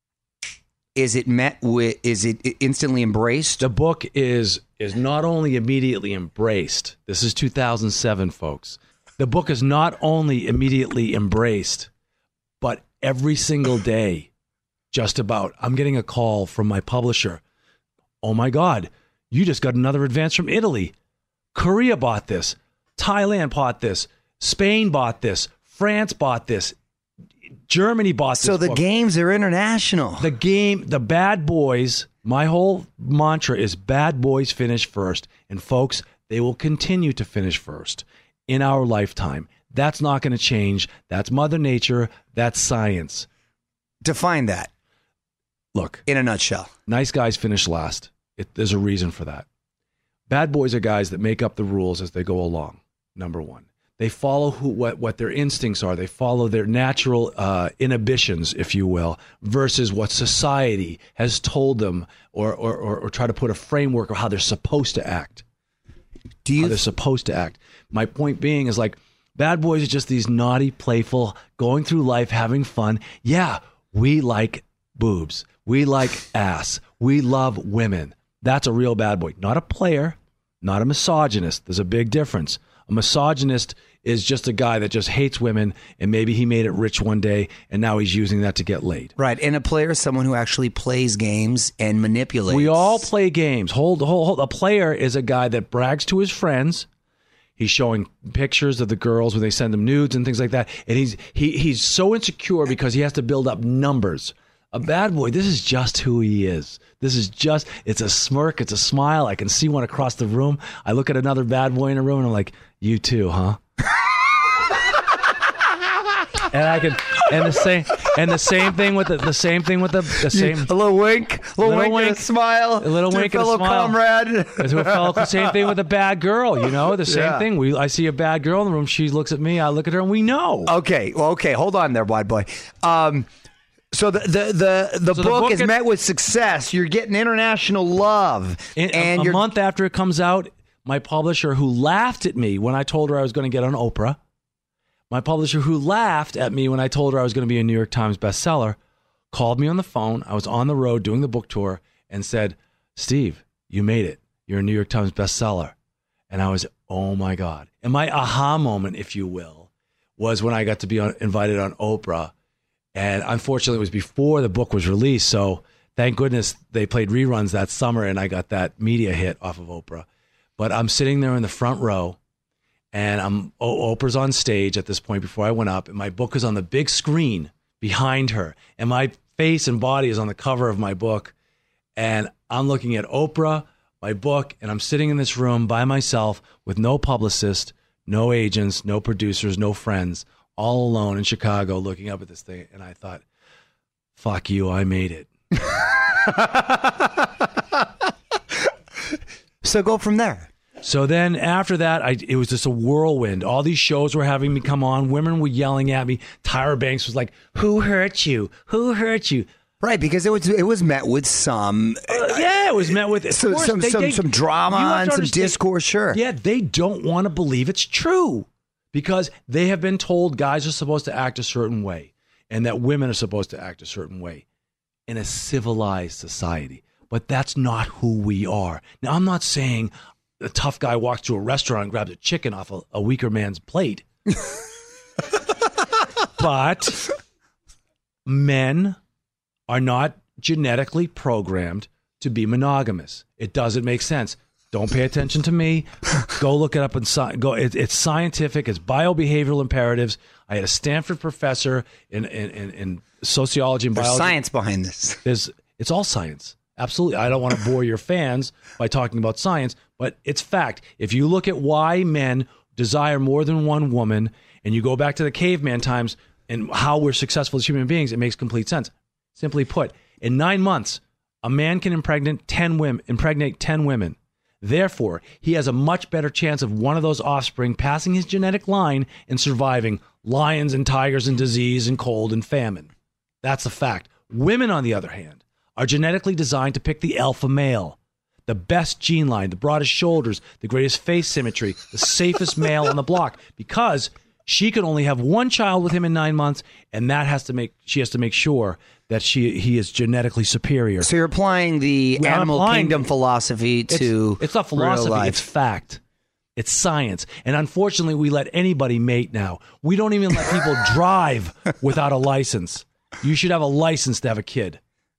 [SPEAKER 8] Is it met with, is it instantly embraced?
[SPEAKER 7] The book is is not only immediately embraced. This is two thousand seven, folks. The book is not only immediately embraced, but every single day, just about, I'm getting a call from my publisher. Oh my God, you just got another advance from Italy. Korea bought this. Thailand bought this. Spain bought this. France bought this. Germany bought this.
[SPEAKER 8] So the
[SPEAKER 7] book.
[SPEAKER 8] games are international.
[SPEAKER 7] The game, the bad boys, my whole mantra is bad boys finish first. And folks, they will continue to finish first in our lifetime. That's not going to change. That's Mother Nature. That's science.
[SPEAKER 8] Define that
[SPEAKER 7] Look,
[SPEAKER 8] in a nutshell.
[SPEAKER 7] nice guys finish last. It, there's a reason for that. Bad boys are guys that make up the rules as they go along, number one. They follow who, what, what their instincts are. They follow their natural uh, inhibitions, if you will, versus what society has told them or, or, or, or try to put a framework of how they're supposed to act.
[SPEAKER 8] Do you
[SPEAKER 7] How they're supposed to act. My point being is like, bad boys are just these naughty, playful, going through life, having fun. Yeah, we like boobs. We like ass. We love women. That's a real bad boy. Not a player, not a misogynist. There's a big difference. A misogynist is just a guy that just hates women, and maybe he made it rich one day, and now he's using that to get laid.
[SPEAKER 8] Right. And a player is someone who actually plays games and manipulates.
[SPEAKER 7] We all play games. Hold, hold, hold. A player is a guy that brags to his friends. He's showing pictures of the girls when they send him nudes and things like that. And he's he he's so insecure because he has to build up numbers. A bad boy, this is just who he is. This is just, it's a smirk, it's a smile. I can see one across the room. I look at another bad boy in a room and I'm like, you too, huh? And I can, and the same, and the same thing with the, the same thing with the, the same,
[SPEAKER 8] a little wink, a little,
[SPEAKER 7] Little
[SPEAKER 8] wink, and
[SPEAKER 7] wink,
[SPEAKER 8] a smile,
[SPEAKER 7] a little
[SPEAKER 8] to
[SPEAKER 7] wink and a
[SPEAKER 8] fellow
[SPEAKER 7] smile.
[SPEAKER 8] comrade.
[SPEAKER 7] to a fellow, same thing with a bad girl, you know, the same
[SPEAKER 8] Yeah.
[SPEAKER 7] thing. We, I see a bad girl in the room. She looks at me. I look at her, and we know.
[SPEAKER 8] Okay, well, okay, hold on there, wide boy. Um, so the the the, the
[SPEAKER 7] So the
[SPEAKER 8] book
[SPEAKER 7] book
[SPEAKER 8] is
[SPEAKER 7] is-
[SPEAKER 8] met with success. You're getting international love,
[SPEAKER 7] In,
[SPEAKER 8] and
[SPEAKER 7] a, a
[SPEAKER 8] you're
[SPEAKER 7] month after it comes out, my publisher, who laughed at me when I told her I was going to get on Oprah, my publisher who laughed at me when I told her I was going to be a New York Times bestseller, called me on the phone. I was on the road doing the book tour and said, Steve, you made it. You're a New York Times bestseller. And I was, oh my God. And my aha moment, if you will, was when I got to be on, invited on Oprah. And unfortunately, it was before the book was released. So thank goodness they played reruns that summer and I got that media hit off of Oprah. But I'm sitting there in the front row and I'm o- Oprah's on stage at this point before I went up. And my book is on the big screen behind her. And my face and body is on the cover of my book. And I'm looking at Oprah, my book, and I'm sitting in this room by myself with no publicist, no agents, no producers, no friends, all alone in Chicago looking up at this thing. And I thought, fuck you, I made it.
[SPEAKER 8] So go from there.
[SPEAKER 7] So then after that, I, it was just a whirlwind. All these shows were having me come on. Women were yelling at me. Tyra Banks was like, who hurt you? Who hurt you?
[SPEAKER 8] Right, because it was it was met with some...
[SPEAKER 7] Uh, yeah, it was met with...
[SPEAKER 8] So,
[SPEAKER 7] course,
[SPEAKER 8] some,
[SPEAKER 7] they,
[SPEAKER 8] some,
[SPEAKER 7] they,
[SPEAKER 8] some drama and some discourse, sure.
[SPEAKER 7] Yeah, they don't want to believe it's true because they have been told guys are supposed to act a certain way and that women are supposed to act a certain way in a civilized society. But that's not who we are. Now, I'm not saying a tough guy walks to a restaurant and grabs a chicken off a, a weaker man's plate. But men are not genetically programmed to be monogamous. It doesn't make sense. Don't pay attention to me. Go look it up and sci- go. It, it's scientific. It's biobehavioral imperatives. I had a Stanford professor in in, in, in sociology and
[SPEAKER 8] There's
[SPEAKER 7] biology.
[SPEAKER 8] science behind this.
[SPEAKER 7] There's, it's all science. Absolutely. I don't want to bore your fans by talking about science, but it's fact. If you look at why men desire more than one woman, and you go back to the caveman times and how we're successful as human beings, it makes complete sense. Simply put, in nine months, a man can impregnate ten women, impregnate ten women. Therefore, he has a much better chance of one of those offspring passing his genetic line and surviving lions and tigers and disease and cold and famine. That's a fact. Women, on the other hand, are genetically designed to pick the alpha male, the best gene line, the broadest shoulders, the greatest face symmetry, the safest male on the block, because she can only have one child with him in nine months, and that has to make she has to make sure that she he is genetically superior.
[SPEAKER 8] So you're applying the
[SPEAKER 7] Well,
[SPEAKER 8] animal
[SPEAKER 7] applying-
[SPEAKER 8] kingdom philosophy to
[SPEAKER 7] It's, it's not
[SPEAKER 8] real
[SPEAKER 7] philosophy,
[SPEAKER 8] life.
[SPEAKER 7] it's fact. It's science. And unfortunately, we let anybody mate now. We don't even let people drive without a license. You should have a license to have a kid.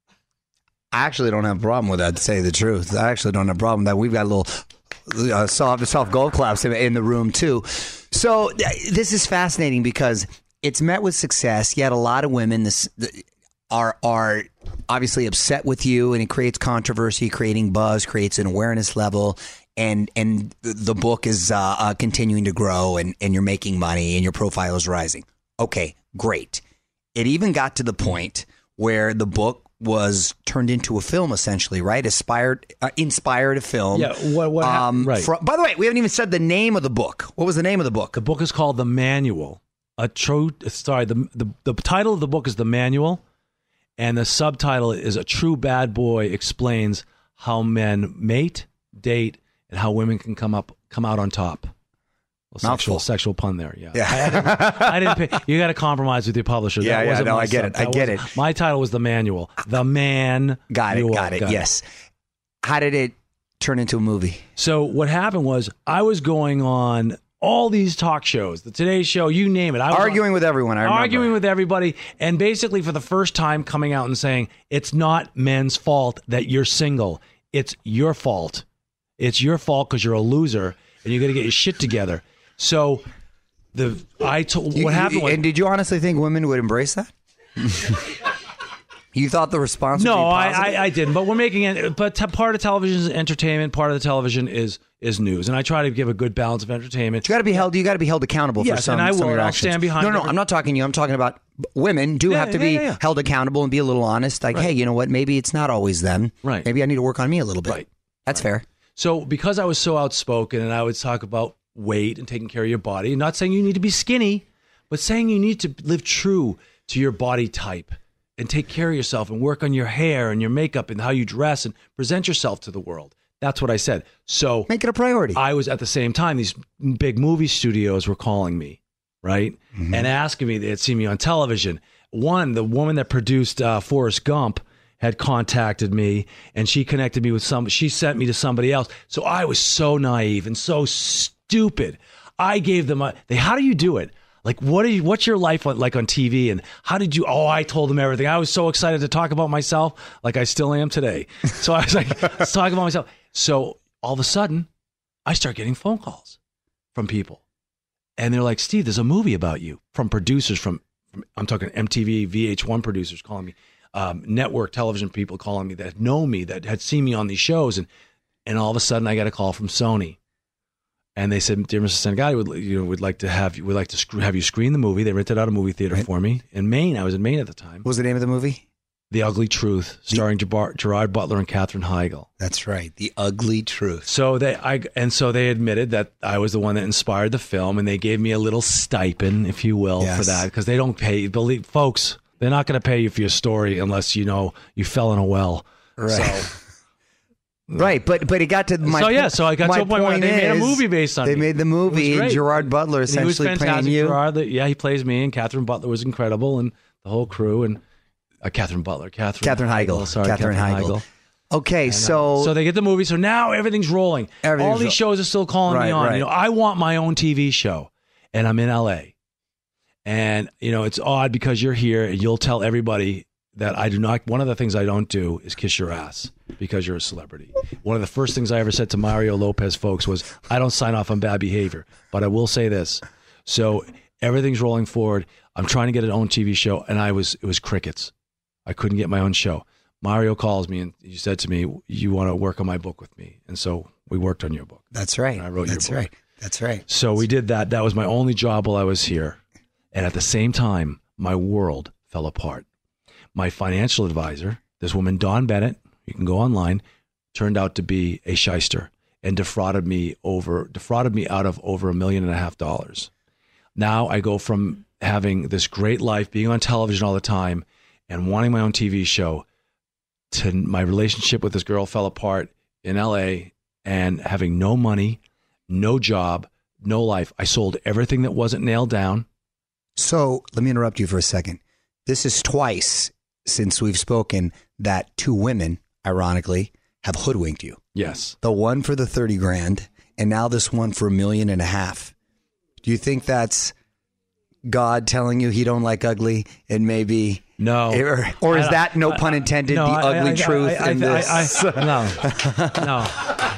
[SPEAKER 8] I actually don't have a problem with that, to say the truth. I actually don't have a problem with that. We've got a little uh, soft, soft golf claps in, in the room, too. So th- this is fascinating because it's met with success, yet a lot of women this, th- are are obviously upset with you, and it creates controversy, creating buzz, creates an awareness level, and and the book is uh, uh, continuing to grow, and, and you're making money, and your profile is rising. Okay, great. It even got to the point where the book was turned into a film, essentially, right? Inspired, uh, inspired a film.
[SPEAKER 7] Yeah, what, what hap-
[SPEAKER 8] um,
[SPEAKER 7] right.
[SPEAKER 8] fro- by the way, we haven't even said the name of the book. What was the name of the book?
[SPEAKER 7] The book is called The Manual. A true, sorry, the, the, the title of the book is The Manual, and the subtitle is A True Bad Boy Explains How Men Mate, Date, and How Women Can Come up, come out on top. Well, sexual, sexual pun there, yeah.
[SPEAKER 8] Yeah.
[SPEAKER 7] I didn't, I didn't pay, you got to compromise with your publisher.
[SPEAKER 8] Yeah,
[SPEAKER 7] that
[SPEAKER 8] yeah,
[SPEAKER 7] wasn't
[SPEAKER 8] no,
[SPEAKER 7] my
[SPEAKER 8] I get
[SPEAKER 7] sub-
[SPEAKER 8] it, I
[SPEAKER 7] that
[SPEAKER 8] get
[SPEAKER 7] wasn't-
[SPEAKER 8] it.
[SPEAKER 7] My title was The Manual. The Man.
[SPEAKER 8] Got it, got it, yes. How did it turn into a movie?
[SPEAKER 7] So what happened was I was going on all these talk shows, the Today Show, you name it. I was
[SPEAKER 8] Arguing
[SPEAKER 7] on,
[SPEAKER 8] with everyone, I remember.
[SPEAKER 7] Arguing with everybody, and basically for the first time coming out and saying, it's not men's fault that you're single. It's your fault. It's your fault because you're a loser, and you got to get your shit together. So the I told what happened was,
[SPEAKER 8] and did you honestly think women would embrace that? You thought the response would
[SPEAKER 7] no,
[SPEAKER 8] be
[SPEAKER 7] I,
[SPEAKER 8] positive?
[SPEAKER 7] I I didn't. But we're making it. But t- part of television is entertainment. Part of the television is is news, and I try to give a good balance of entertainment.
[SPEAKER 8] You got to be held. You got to be held accountable
[SPEAKER 7] Yes,
[SPEAKER 8] for some.
[SPEAKER 7] and I
[SPEAKER 8] some
[SPEAKER 7] will.
[SPEAKER 8] of your
[SPEAKER 7] I'll
[SPEAKER 8] actions.
[SPEAKER 7] stand behind
[SPEAKER 8] No, no,
[SPEAKER 7] every-
[SPEAKER 8] I'm not talking to you. I'm talking about women. Do
[SPEAKER 7] Yeah,
[SPEAKER 8] have to
[SPEAKER 7] yeah,
[SPEAKER 8] be
[SPEAKER 7] yeah, yeah.
[SPEAKER 8] held accountable and be a little honest. Like,
[SPEAKER 7] Right.
[SPEAKER 8] hey, you know what? Maybe it's not always them.
[SPEAKER 7] Right.
[SPEAKER 8] Maybe I need to work on me a little bit.
[SPEAKER 7] Right.
[SPEAKER 8] That's fair.
[SPEAKER 7] So because I was so outspoken, and I would talk about weight and taking care of your body, and not saying you need to be skinny, but saying you need to live true to your body type and take care of yourself and work on your hair and your makeup and how you dress and present yourself to the world. That's what I said. So
[SPEAKER 8] make it a priority.
[SPEAKER 7] I was at the same time, these big movie studios were calling me, right?
[SPEAKER 8] Mm-hmm.
[SPEAKER 7] And asking me, they had seen me on television. One, the woman that produced uh, Forrest Gump had contacted me, and she connected me with some, she sent me to somebody else. So I was so naive and so stupid. I gave them a, they, how do you do it? Like, what are you, what's your life like on T V? And how did you, oh, I told them everything. I was so excited to talk about myself, like I still am today. So I was like, I was talking about myself. So all of a sudden, I start getting phone calls from people. And they're like, Steve, there's a movie about you, from producers from, from I'm talking M T V, V H one producers calling me. um, network television people calling me that know me, that had seen me on these shows. And, and all of a sudden I got a call from Sony. And they said, dear Mister Santagati, would you know, would like to have you would like to sc- have you screen the movie. They rented out a movie theater right. for me in Maine. I was in Maine at the time.
[SPEAKER 8] What was the name of the movie?
[SPEAKER 7] The Ugly Truth, starring the- Gerard, Gerard Butler and Katherine Heigl.
[SPEAKER 8] That's right, The Ugly Truth.
[SPEAKER 7] So they, I, and so they admitted that I was the one that inspired the film, and they gave me a little stipend, if you will, yes. for that, because they don't pay. Believe folks, they're not going to pay you for your story unless you know you fell in a well.
[SPEAKER 8] Right.
[SPEAKER 7] So,
[SPEAKER 8] Right, but but it got to my
[SPEAKER 7] so yeah, so I got to a point where they made a movie based on
[SPEAKER 8] they
[SPEAKER 7] me.
[SPEAKER 8] made the movie, and Gerard Butler essentially
[SPEAKER 7] he was
[SPEAKER 8] playing you.
[SPEAKER 7] Gerard, yeah, he plays me, and Katherine Butler was incredible, and the whole crew, and uh, Katherine Butler, Katherine,
[SPEAKER 8] Katherine Heigl,
[SPEAKER 7] sorry,
[SPEAKER 8] Katherine, Katherine Heigl. Heigl. Okay,
[SPEAKER 7] and,
[SPEAKER 8] so
[SPEAKER 7] uh, so they get the movie, so now everything's rolling. Everything's All these ro- shows are still calling
[SPEAKER 8] right,
[SPEAKER 7] me on.
[SPEAKER 8] Right.
[SPEAKER 7] You know, I want my own T V show, and I'm in L A, and you know it's odd because you're here, and you'll tell everybody that I do not. One of the things I don't do is kiss your ass because you're a celebrity. One of the first things I ever said to Mario Lopez folks was, I don't sign off on bad behavior, but I will say this. So everything's rolling forward. I'm trying to get an own T V show, and I was it was crickets. I couldn't get my own show. Mario calls me, and he said to me, you want to work on my book with me? And so we worked on your book.
[SPEAKER 8] That's right.
[SPEAKER 7] And I wrote
[SPEAKER 8] That's
[SPEAKER 7] your book.
[SPEAKER 8] right. That's right.
[SPEAKER 7] So we did that. That was my only job while I was here. And at the same time, my world fell apart. My financial advisor, this woman, Dawn Bennett, you can go online, turned out to be a shyster and defrauded me over defrauded me out of over a million and a half dollars. Now I go from having this great life, being on television all the time, and wanting my own T V show, to my relationship with this girl fell apart in L A and having no money, no job, no life. I sold everything that wasn't nailed down.
[SPEAKER 8] So let me interrupt you for a second. This is twice since we've spoken that two women, ironically, have hoodwinked you.
[SPEAKER 7] Yes.
[SPEAKER 8] The one for the thirty grand, and now this one for a million and a half. Do you think that's God telling you he don't like ugly, and maybe
[SPEAKER 7] no,
[SPEAKER 8] or, or is
[SPEAKER 7] I,
[SPEAKER 8] that no
[SPEAKER 7] I,
[SPEAKER 8] pun intended?
[SPEAKER 7] No,
[SPEAKER 8] the
[SPEAKER 7] I,
[SPEAKER 8] ugly
[SPEAKER 7] I,
[SPEAKER 8] truth
[SPEAKER 7] I, I,
[SPEAKER 8] in this?
[SPEAKER 7] I, I, no, no.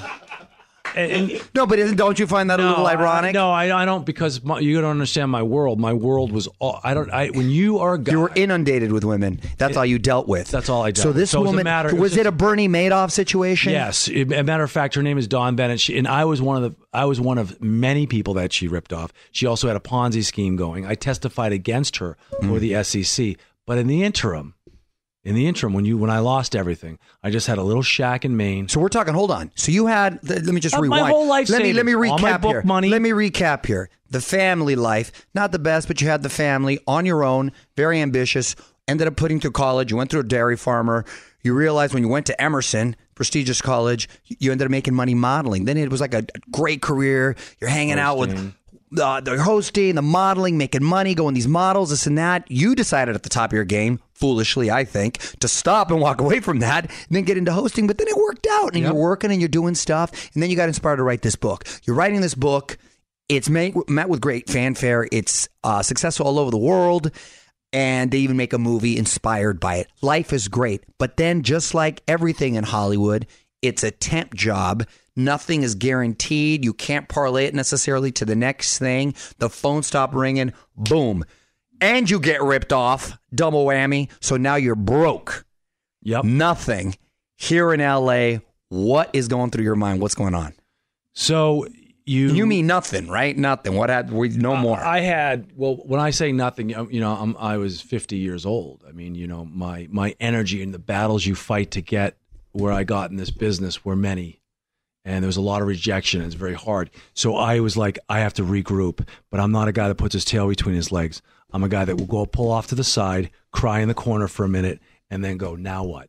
[SPEAKER 7] And, and,
[SPEAKER 8] no, but isn't, don't you find that
[SPEAKER 7] no,
[SPEAKER 8] a little ironic?
[SPEAKER 7] I, no, I, I don't, because my, you don't understand my world. My world was all, I don't. I when you are a guy,
[SPEAKER 8] you were inundated with women. That's it, all you dealt with.
[SPEAKER 7] That's all I dealt.
[SPEAKER 8] So this
[SPEAKER 7] so
[SPEAKER 8] woman
[SPEAKER 7] it was, a matter,
[SPEAKER 8] was,
[SPEAKER 7] it, was
[SPEAKER 8] it
[SPEAKER 7] just,
[SPEAKER 8] a Bernie Madoff situation?
[SPEAKER 7] Yes. It, as a matter of fact, her name is Dawn Bennett, she, and I was one of the. I was one of many people that she ripped off. She also had a Ponzi scheme going. I testified against her mm. for the S E C, but in the interim. In the interim, when you when I lost everything, I just had a little shack in Maine.
[SPEAKER 8] So we're talking. Hold on. So you had. Let me just
[SPEAKER 7] uh,
[SPEAKER 8] rewind.
[SPEAKER 7] My whole life.
[SPEAKER 8] Let me let me recap
[SPEAKER 7] all my book
[SPEAKER 8] here.
[SPEAKER 7] Money.
[SPEAKER 8] Let me recap here. The family life, not the best, but you had the family on your own. Very ambitious. Ended up putting through college. You went through a dairy farmer. You realized when you went to Emerson, prestigious college, you ended up making money modeling. Then it was like a great career. You're hanging Hosting. out with. Uh, the hosting, the modeling, making money, going these models, this and that. You decided at the top of your game, foolishly, I think, to stop and walk away from that and then get into hosting. But then it worked out, and yep. you're working and you're doing stuff. And then you got inspired to write this book. You're writing this book. It's made, met with great fanfare. It's uh, successful all over the world. And they even make a movie inspired by it. Life is great. But then just like everything in Hollywood, it's a temp job. Nothing is guaranteed. You can't parlay it necessarily to the next thing. The phone stopped ringing. Boom. And you get ripped off. Double whammy. So now you're broke.
[SPEAKER 7] Yep.
[SPEAKER 8] Nothing. Here in L A, what is going through your mind? What's going on?
[SPEAKER 7] So you...
[SPEAKER 8] You mean nothing, right? Nothing. What had we? No
[SPEAKER 7] uh,
[SPEAKER 8] more.
[SPEAKER 7] I had... Well, when I say nothing, you know, I'm, I was fifty years old. I mean, you know, my, my energy and the battles you fight to get where I got in this business were many. And there was a lot of rejection. It's very hard. So I was like, I have to regroup. But I'm not a guy that puts his tail between his legs. I'm a guy that will go pull off to the side, cry in the corner for a minute, and then go, now what?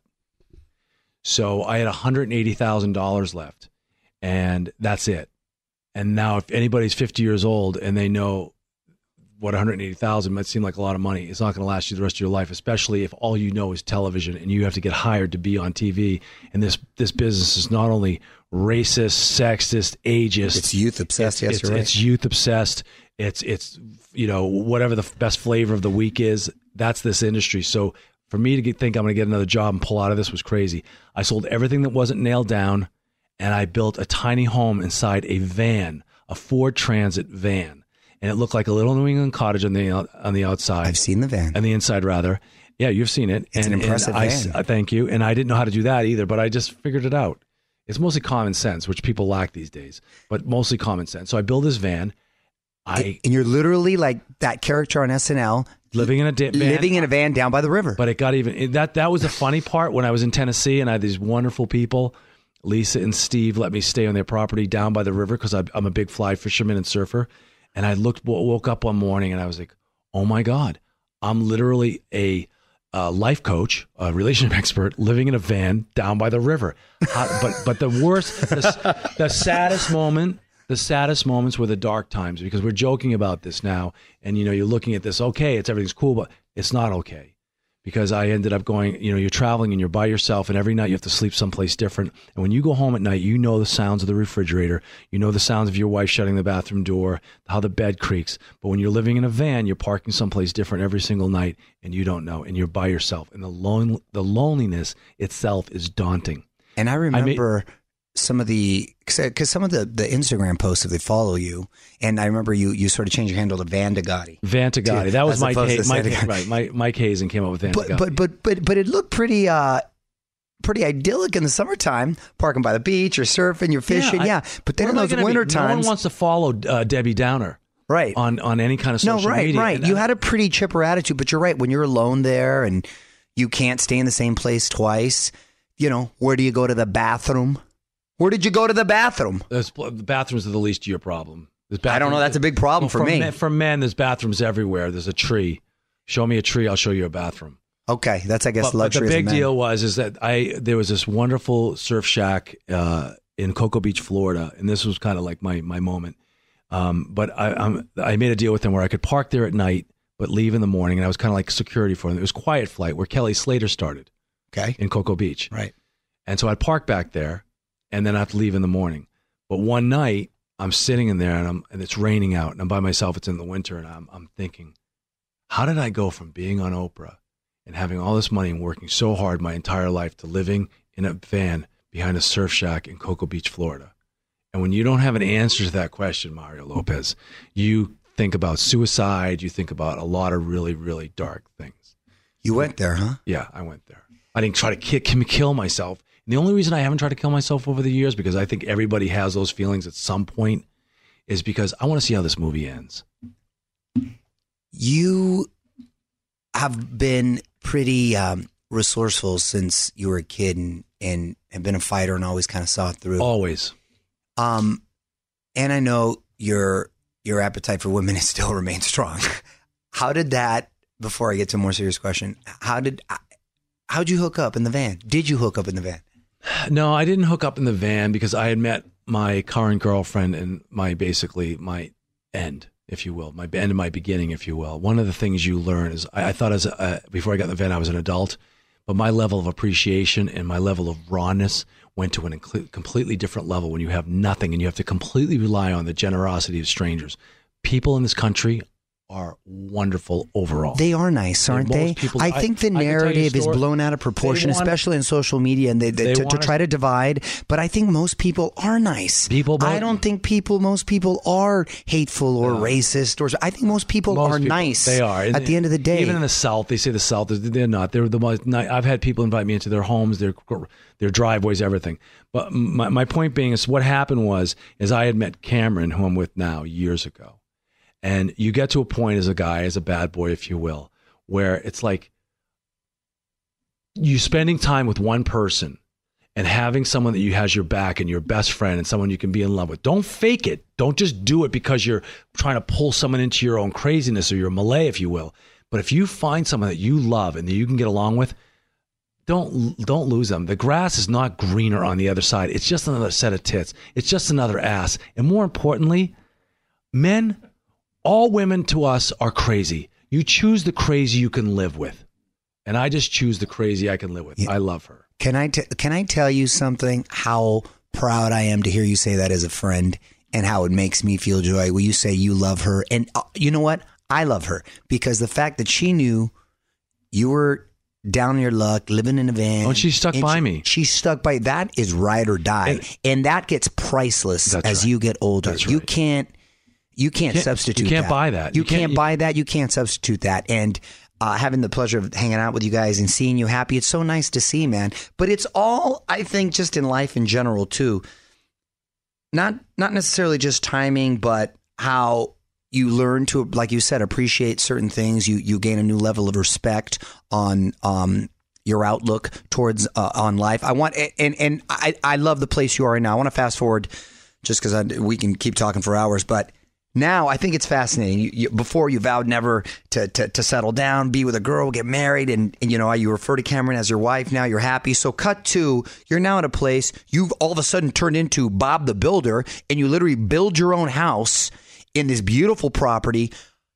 [SPEAKER 7] So I had one hundred eighty thousand dollars left. And that's it. And now if anybody's fifty years old and they know what one hundred eighty thousand dollars might seem like a lot of money, it's not going to last you the rest of your life, especially if all you know is television and you have to get hired to be on T V. And this this business is not only racist, sexist, ageist.
[SPEAKER 8] It's youth obsessed.
[SPEAKER 7] It's,
[SPEAKER 8] yes,
[SPEAKER 7] it's,
[SPEAKER 8] you're right.
[SPEAKER 7] It's youth obsessed. It's, it's, you know, whatever the best flavor of the week is, that's this industry. So for me to get, think I'm going to get another job and pull out of this was crazy. I sold everything that wasn't nailed down, and I built a tiny home inside a van, a Ford Transit van. And it looked like a little New England cottage on the on the outside.
[SPEAKER 8] I've seen the van.
[SPEAKER 7] On the inside, rather. Yeah, you've seen it.
[SPEAKER 8] It's
[SPEAKER 7] and,
[SPEAKER 8] an impressive
[SPEAKER 7] and I,
[SPEAKER 8] van.
[SPEAKER 7] uh, thank you. And I didn't know how to do that either, but I just figured it out. It's mostly common sense, which people lack these days, but mostly common sense. So I build this van. I
[SPEAKER 8] And you're literally like that character on S N L.
[SPEAKER 7] living in a di- van.
[SPEAKER 8] Living in a van down by the river.
[SPEAKER 7] But it got even it- that. That was the funny part when I was in Tennessee, and I had these wonderful people. Lisa and Steve let me stay on their property down by the river because I'm a big fly fisherman and surfer. And I looked, woke up one morning, and I was like, "Oh my God, I'm literally a uh, life coach, a relationship expert, living in a van down by the river." How, but but the worst, the, the saddest moment. The saddest moments were the dark times, because we're joking about this now, and you know, you're looking at this, okay, it's everything's cool, but it's not okay, because I ended up going, you know, you're traveling and you're by yourself, and every night you have to sleep someplace different. And when you go home at night, you know the sounds of the refrigerator, you know the sounds of your wife shutting the bathroom door, how the bed creaks. But when you're living in a van, you're parking someplace different every single night, and you don't know, and you're by yourself, and the lone, the loneliness itself is daunting.
[SPEAKER 8] And I remember. I made, some of the, because some of the, the Instagram posts, if they follow you, and I remember you you sort of changed your handle to Van Gotti.
[SPEAKER 7] Van Gotti. That was Mike, Hay- Mike,
[SPEAKER 8] Gotti.
[SPEAKER 7] right, Mike, Mike Hazen came up with Van
[SPEAKER 8] but,
[SPEAKER 7] Gotti.
[SPEAKER 8] But, but, but, but it looked pretty, uh, pretty idyllic in the summertime, parking by the beach, you're surfing, you're fishing, yeah.
[SPEAKER 7] I,
[SPEAKER 8] but then in those winter
[SPEAKER 7] be,
[SPEAKER 8] times.
[SPEAKER 7] No one wants to follow uh, Debbie Downer.
[SPEAKER 8] Right.
[SPEAKER 7] On, on any kind of social
[SPEAKER 8] no, right,
[SPEAKER 7] media.
[SPEAKER 8] right.
[SPEAKER 7] And
[SPEAKER 8] you
[SPEAKER 7] I,
[SPEAKER 8] had a pretty chipper attitude, but you're right. When you're alone there and you can't stay in the same place twice, you know, where do you go to the bathroom? Where did you go to the bathroom?
[SPEAKER 7] The bathrooms are the least of your problem.
[SPEAKER 8] I don't know. That's a big problem
[SPEAKER 7] well,
[SPEAKER 8] for,
[SPEAKER 7] for
[SPEAKER 8] me.
[SPEAKER 7] Men, for men, there's bathrooms everywhere. There's a tree. Show me a tree, I'll show you a bathroom.
[SPEAKER 8] Okay, that's I guess
[SPEAKER 7] but,
[SPEAKER 8] luxury.
[SPEAKER 7] But the big deal was is that I there was this wonderful surf shack uh, in Cocoa Beach, Florida, and this was kind of like my my moment. Um, but I I'm, I made a deal with them where I could park there at night, but leave in the morning, and I was kind of like security for them. It was Quiet Flight, where Kelly Slater started.
[SPEAKER 8] Okay,
[SPEAKER 7] in Cocoa Beach,
[SPEAKER 8] right.
[SPEAKER 7] And so I'd park back there. And then I have to leave in the morning. But one night I'm sitting in there and I'm and it's raining out and I'm by myself. It's in the winter and I'm I'm thinking, how did I go from being on Oprah and having all this money and working so hard my entire life to living in a van behind a surf shack in Cocoa Beach, Florida? And when you don't have an answer to that question, Mario Lopez, you think about suicide. You think about a lot of really, really dark things.
[SPEAKER 8] You went there, huh?
[SPEAKER 7] Yeah, I went there. I didn't try to kill, kill myself. And the only reason I haven't tried to kill myself over the years, because I think everybody has those feelings at some point, is because I want to see how this movie ends.
[SPEAKER 8] You have been pretty um, resourceful since you were a kid and, and have been a fighter and always kind of saw it through.
[SPEAKER 7] Always.
[SPEAKER 8] Um, and I know your your appetite for women is still remains strong. How did that, before I get to a more serious question, how did how'd you hook up in the van? Did you hook up in the van?
[SPEAKER 7] No, I didn't hook up in the van because I had met my current girlfriend and my basically my end, if you will, my end of my beginning, if you will. One of the things you learn is I, I thought as a, uh, before I got in the van, I was an adult, but my level of appreciation and my level of rawness went to a inc- completely different level when you have nothing and you have to completely rely on the generosity of strangers. People in this country are wonderful overall.
[SPEAKER 8] They are nice, aren't they?
[SPEAKER 7] People,
[SPEAKER 8] I think the I, narrative I is blown out of proportion,
[SPEAKER 7] want,
[SPEAKER 8] especially in social media, and they, they, they to, to try to divide. But I think most people are nice.
[SPEAKER 7] People,
[SPEAKER 8] I don't think people, most people are hateful or no. racist. Or I think most people
[SPEAKER 7] most
[SPEAKER 8] are
[SPEAKER 7] people,
[SPEAKER 8] nice.
[SPEAKER 7] They are.
[SPEAKER 8] At the end of the day,
[SPEAKER 7] even in the South, they say the South. They're not. They're the most. I've had people invite me into their homes, their their driveways, everything. But my my point being is, what happened was, is I had met Cameron, who I'm with now, years ago. And you get to a point as a guy, as a bad boy, if you will, where it's like you spending time with one person and having someone that you has your back and your best friend and someone you can be in love with. Don't fake it. Don't just do it because you're trying to pull someone into your own craziness or your melee, if you will. But if you find someone that you love and that you can get along with, don't don't lose them. The grass is not greener on the other side. It's just another set of tits. It's just another ass. And more importantly, men... all women to us are crazy. You choose the crazy you can live with. And I just choose the crazy I can live with. Yeah. I love her.
[SPEAKER 8] Can I, t- can I tell you something? How proud I am to hear you say that as a friend and how it makes me feel joy. Will you say you love her? And uh, you know what? I love her because the fact that she knew you were down on your luck, living in a van.
[SPEAKER 7] Oh, and she stuck by
[SPEAKER 8] she,
[SPEAKER 7] me.
[SPEAKER 8] She stuck by. That is ride or die. And, and that gets priceless as
[SPEAKER 7] right.
[SPEAKER 8] you get older.
[SPEAKER 7] That's right.
[SPEAKER 8] You can't. You can't,
[SPEAKER 7] you can't
[SPEAKER 8] substitute
[SPEAKER 7] You can't
[SPEAKER 8] that.
[SPEAKER 7] buy that.
[SPEAKER 8] You,
[SPEAKER 7] you
[SPEAKER 8] can't,
[SPEAKER 7] can't
[SPEAKER 8] buy that. You can't substitute that. And uh, having the pleasure of hanging out with you guys and seeing you happy. It's so nice to see, man. But it's all, I think, just in life in general, too. Not not necessarily just timing, but how you learn to, like you said, appreciate certain things. You you gain a new level of respect on um, your outlook towards uh, on life. I want and and I, I love the place you are in now. I want to fast forward just because we can keep talking for hours, but now I think it's fascinating. You, you, before you vowed never to, to to settle down, be with a girl, get married, and, and you know you refer to Cameron as your wife. Now you're happy. So cut to you're now at a place you've all of a sudden turned into Bob the Builder, and you literally build your own house in this beautiful property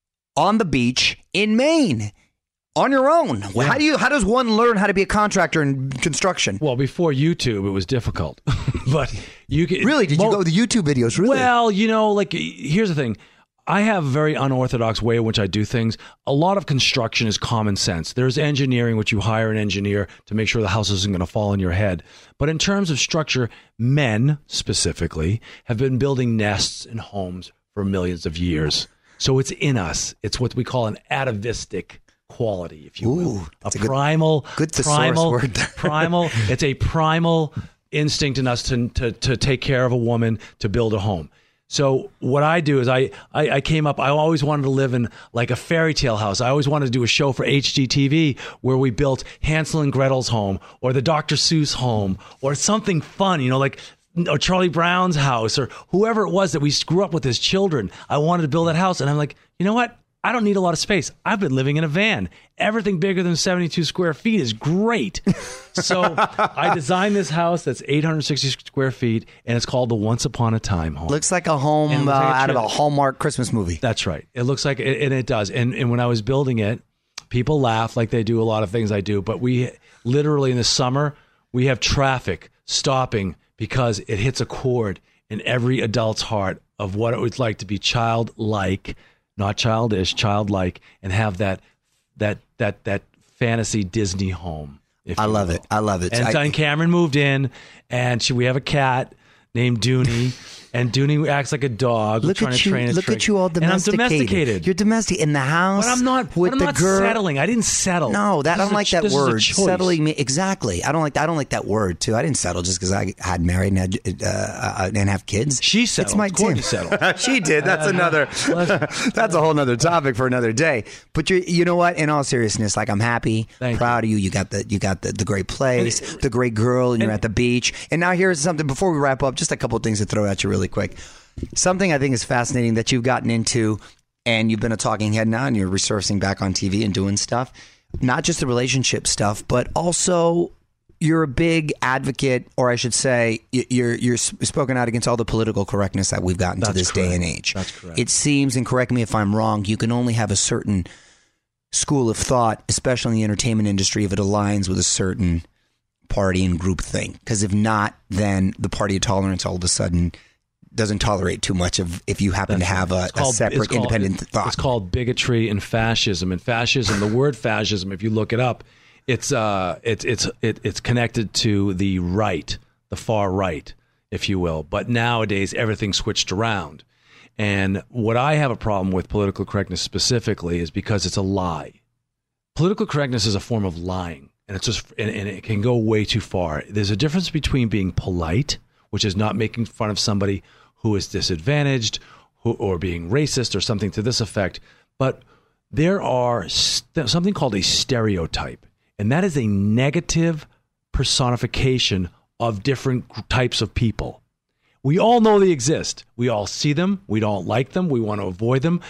[SPEAKER 8] on the beach in Maine. On your own. Yeah. How do you? How does one learn how to be a contractor in construction?
[SPEAKER 7] Well, before YouTube, it was difficult, but you can,
[SPEAKER 8] really did you go with the YouTube videos? Really?
[SPEAKER 7] Well, you know, like here's the thing. I have a very unorthodox way in which I do things. A lot of construction is common sense. There's engineering, which you hire an engineer to make sure the house isn't going to fall on your head. But in terms of structure, men specifically have been building nests and homes for millions of years. So it's in us. It's what we call an atavistic quality, if you will.
[SPEAKER 8] Ooh,
[SPEAKER 7] a,
[SPEAKER 8] a
[SPEAKER 7] primal,
[SPEAKER 8] good, good
[SPEAKER 7] primal,
[SPEAKER 8] word there.
[SPEAKER 7] primal. It's a primal instinct in us to, to to take care of a woman, to build a home. So what I do is I, I I came up. I always wanted to live in like a fairy tale house. I always wanted to do a show for H G T V where we built Hansel and Gretel's home, or the Doctor Seuss home, or something fun. You know, like. Or Charlie Brown's house, or whoever it was that we grew up with as children. I wanted to build that house, and I'm like, you know what? I don't need a lot of space. I've been living in a van. Everything bigger than seventy-two square feet is great. So I designed this house that's eight hundred sixty square feet, and it's called the Once Upon a Time home.
[SPEAKER 8] Looks like a home uh, like a out of a Hallmark Christmas movie.
[SPEAKER 7] That's right. It looks like, it, and it does. And, and when I was building it, people laugh like they do a lot of things I do, but we literally in the summer, we have traffic stopping because it hits a chord in every adult's heart of what it would like to be childlike, not childish, childlike, and have that that that that fantasy Disney home.
[SPEAKER 8] I love will. it. I love it.
[SPEAKER 7] And,
[SPEAKER 8] I,
[SPEAKER 7] and Cameron moved in, and she, we have a cat named Dooney, and Dooney acts like a dog.
[SPEAKER 8] Look
[SPEAKER 7] We're trying
[SPEAKER 8] at
[SPEAKER 7] to
[SPEAKER 8] you!
[SPEAKER 7] train it
[SPEAKER 8] Look
[SPEAKER 7] straight.
[SPEAKER 8] at you all domesticated.
[SPEAKER 7] And I'm domesticated.
[SPEAKER 8] You're domestic in the house.
[SPEAKER 7] But I'm not.
[SPEAKER 8] with
[SPEAKER 7] but I'm
[SPEAKER 8] the
[SPEAKER 7] not
[SPEAKER 8] girl.
[SPEAKER 7] settling. I didn't settle.
[SPEAKER 8] No, that
[SPEAKER 7] This
[SPEAKER 8] I don't
[SPEAKER 7] a-
[SPEAKER 8] like that
[SPEAKER 7] this is a
[SPEAKER 8] word.
[SPEAKER 7] choice.
[SPEAKER 8] Settling me exactly. I don't like. I don't like that word too. I didn't settle just because I had married and had, uh, uh, and have kids.
[SPEAKER 7] She settled.
[SPEAKER 8] It's my
[SPEAKER 7] Courtney
[SPEAKER 8] Tim.
[SPEAKER 7] settled.
[SPEAKER 8] She did. That's another. That's a whole nother topic for another day. But you, you know what? In all seriousness, like I'm happy,
[SPEAKER 7] Thank
[SPEAKER 8] proud of you. You got the, you got the, the great place,
[SPEAKER 7] And-
[SPEAKER 8] the great girl, and you're
[SPEAKER 7] and-
[SPEAKER 8] at the beach. And now here's something. Before we wrap up, just a couple of things to throw at you really quick. Something I think is fascinating that you've gotten into, and you've been a talking head now, and you're resurfacing back on T V and doing stuff. Not just the relationship stuff, but also you're a big advocate, or I should say, y- you're you're spoken out against all the political correctness that we've gotten
[SPEAKER 7] That's
[SPEAKER 8] to this
[SPEAKER 7] correct.
[SPEAKER 8] day and age.
[SPEAKER 7] That's correct.
[SPEAKER 8] It seems, and correct me if I'm wrong, you can only have a certain school of thought, especially in the entertainment industry, if it aligns with a certain party and group thing. Because if not, then the party of tolerance all of a sudden doesn't tolerate too much of if you happen
[SPEAKER 7] That's
[SPEAKER 8] to have a,
[SPEAKER 7] It's called-
[SPEAKER 8] a separate,
[SPEAKER 7] it's called-
[SPEAKER 8] independent thought.
[SPEAKER 7] It's called bigotry and fascism. And fascism, the word fascism, if you look it up, it's uh, it's it's it, it's connected to the right, the far right, if you will. But nowadays, everything's switched around. And what I have a problem with political correctness specifically is because it's a lie. Political correctness is a form of lying, and it's just and, and it can go way too far. There's a difference between being polite, which is not making fun of somebody who is disadvantaged, who, or being racist or something to this effect. But there are st- something called a stereotype, and that is a negative personification of different types of people. We all know they exist. We all see them. We don't like them. We want to avoid them.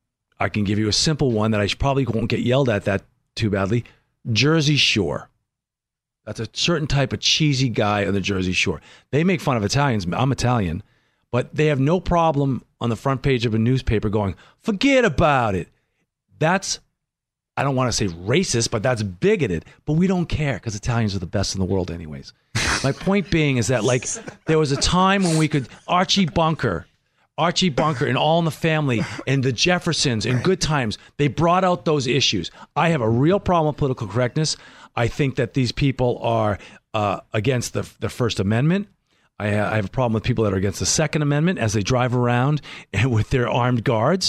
[SPEAKER 7] I can give you a simple one that I probably won't get yelled at that too badly. Jersey Shore. That's a certain type of cheesy guy on the Jersey Shore. They make fun of Italians. I'm Italian. But they have no problem on the front page of a newspaper going, forget about it. That's, I don't want to say racist, but that's bigoted. But we don't care because Italians are the best in the world anyways. My point being is that, like, there was a time when we could, Archie Bunker, Archie Bunker and All in the Family and the Jeffersons and Good Times, they brought out those issues. I have a real problem with political correctness. I think that these people are uh, against the, the First Amendment. I, I have a problem with people that are against the Second Amendment as they drive around and with their armed guards.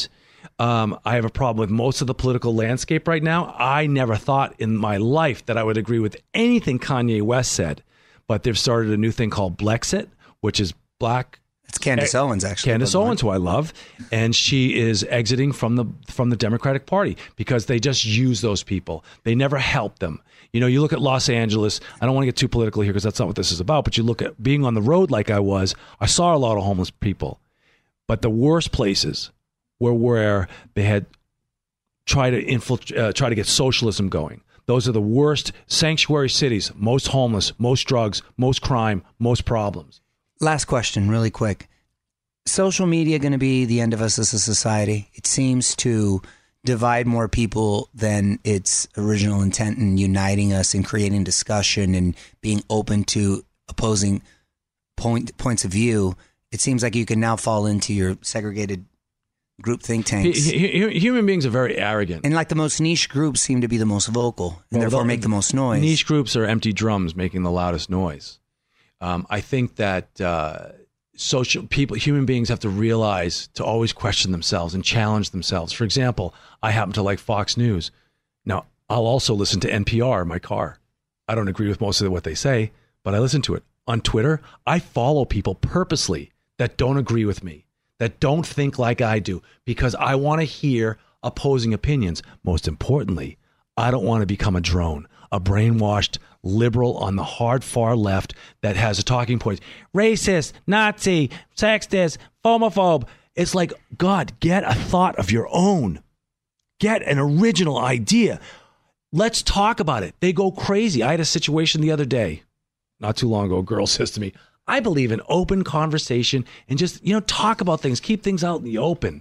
[SPEAKER 7] Um, I have a problem with most of the political landscape right now. I never thought in my life that I would agree with anything Kanye West said, but they've started a new thing called Blexit, which is black.
[SPEAKER 8] It's Candace
[SPEAKER 7] eh,
[SPEAKER 8] Owens, actually.
[SPEAKER 7] Candace Owens, who I love, and she is exiting from the from the Democratic Party because they just use those people. They never help them. You know, you look at Los Angeles. I don't want to get too political here because that's not what this is about. But you look at being on the road like I was. I saw a lot of homeless people, but the worst places were where they had tried to infiltrate, uh, try to get socialism going. Those are the worst sanctuary cities. Most homeless, most drugs, most crime, most problems.
[SPEAKER 8] Last question, really quick. Social media going to be the end of us as a society? It seems to divide more people than its original intent in uniting us and creating discussion and being open to opposing point, points of view. It seems like you can now fall into your segregated group think tanks.
[SPEAKER 7] Human beings are very arrogant.
[SPEAKER 8] And like the most niche groups seem to be the most vocal and well, therefore the, make the most noise.
[SPEAKER 7] Niche groups are empty drums making the loudest noise. Um, I think that uh, social people, human beings have to realize to always question themselves and challenge themselves. For example, I happen to like Fox News. Now, I'll also listen to N P R in my car. I don't agree with most of what they say, but I listen to it. On Twitter, I follow people purposely that don't agree with me, that don't think like I do, because I want to hear opposing opinions. Most importantly, I don't want to become a drone, a brainwashed liberal on the hard far left that has a talking point. Racist, Nazi, sexist, homophobe. It's like, God, get a thought of your own. Get an original idea. Let's talk about it. They go crazy. I had a situation the other day, not too long ago. A girl says to me, I believe in open conversation and just, you know, talk about things, keep things out in the open.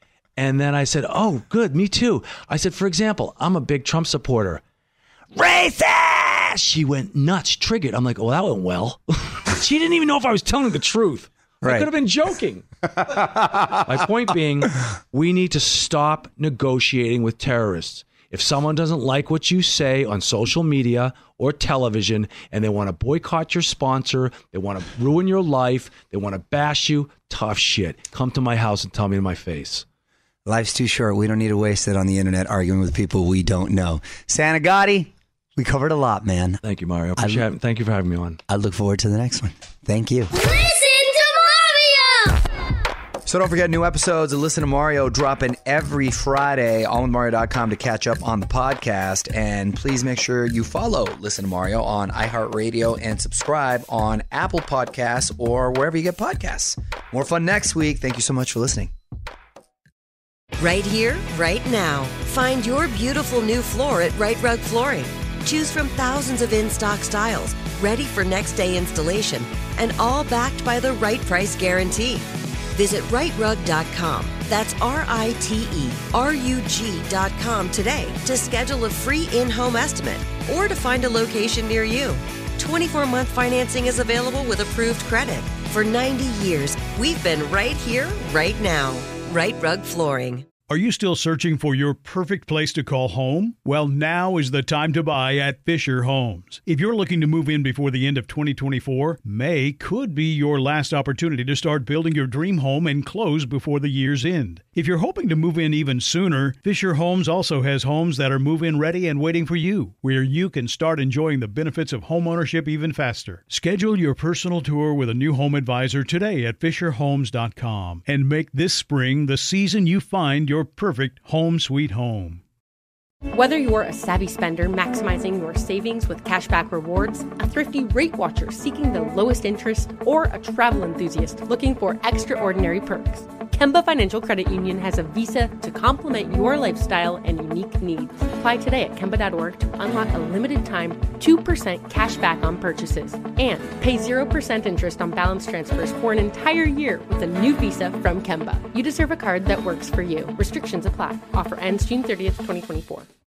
[SPEAKER 7] And then I said, oh, good, me too. I said, for example, I'm a big Trump supporter. Racist! She went nuts, triggered. I'm like, oh, that went well. She didn't even know if I was telling the truth. Right. I could have been joking. My point being, we need to stop negotiating with terrorists. If someone doesn't like what you say on social media or television and they want to boycott your sponsor, they want to ruin your life, they want to bash you, tough shit. Come to my house and tell me to my face.
[SPEAKER 8] Life's too short. We don't need to waste it on the internet arguing with people we don't know. Santagati, we covered a lot, man.
[SPEAKER 7] Thank you, Mario. Appreciate having, thank you for having me on.
[SPEAKER 8] I look forward to the next one. Thank you.
[SPEAKER 6] Listen to Mario!
[SPEAKER 5] So don't forget, new episodes of Listen to Mario dropping every Friday. all in mario dot com to catch up on the podcast. And please make sure you follow Listen to Mario on iHeartRadio and subscribe on Apple Podcasts or wherever you get podcasts. More fun next week. Thank you so much for listening.
[SPEAKER 12] Right here, right now. Find your beautiful new floor at Right Rug Flooring. Choose from thousands of in-stock styles, ready for next day installation, and all backed by the right price guarantee. Visit right rug dot com. That's R I T E R U G dot com today to schedule a free in-home estimate or to find a location near you. twenty-four month financing is available with approved credit. For ninety years, we've been right here, right now. Right Rug Flooring.
[SPEAKER 13] Are you still searching for your perfect place to call home? Well, now is the time to buy at Fisher Homes. If you're looking to move in before the end of twenty twenty-four, May could be your last opportunity to start building your dream home and close before the year's end. If you're hoping to move in even sooner, Fisher Homes also has homes that are move-in ready and waiting for you, where you can start enjoying the benefits of homeownership even faster. Schedule your personal tour with a new home advisor today at fisher homes dot com and make this spring the season you find your perfect home sweet home.
[SPEAKER 14] Whether you're a savvy spender maximizing your savings with cashback rewards, a thrifty rate watcher seeking the lowest interest, or a travel enthusiast looking for extraordinary perks, Kemba Financial Credit Union has a visa to complement your lifestyle and unique needs. Apply today at kemba dot org to unlock a limited time two percent cash back on purchases and pay zero percent interest on balance transfers for an entire year with a new visa from Kemba. You deserve a card that works for you. Restrictions apply. Offer ends June thirtieth, twenty twenty-four.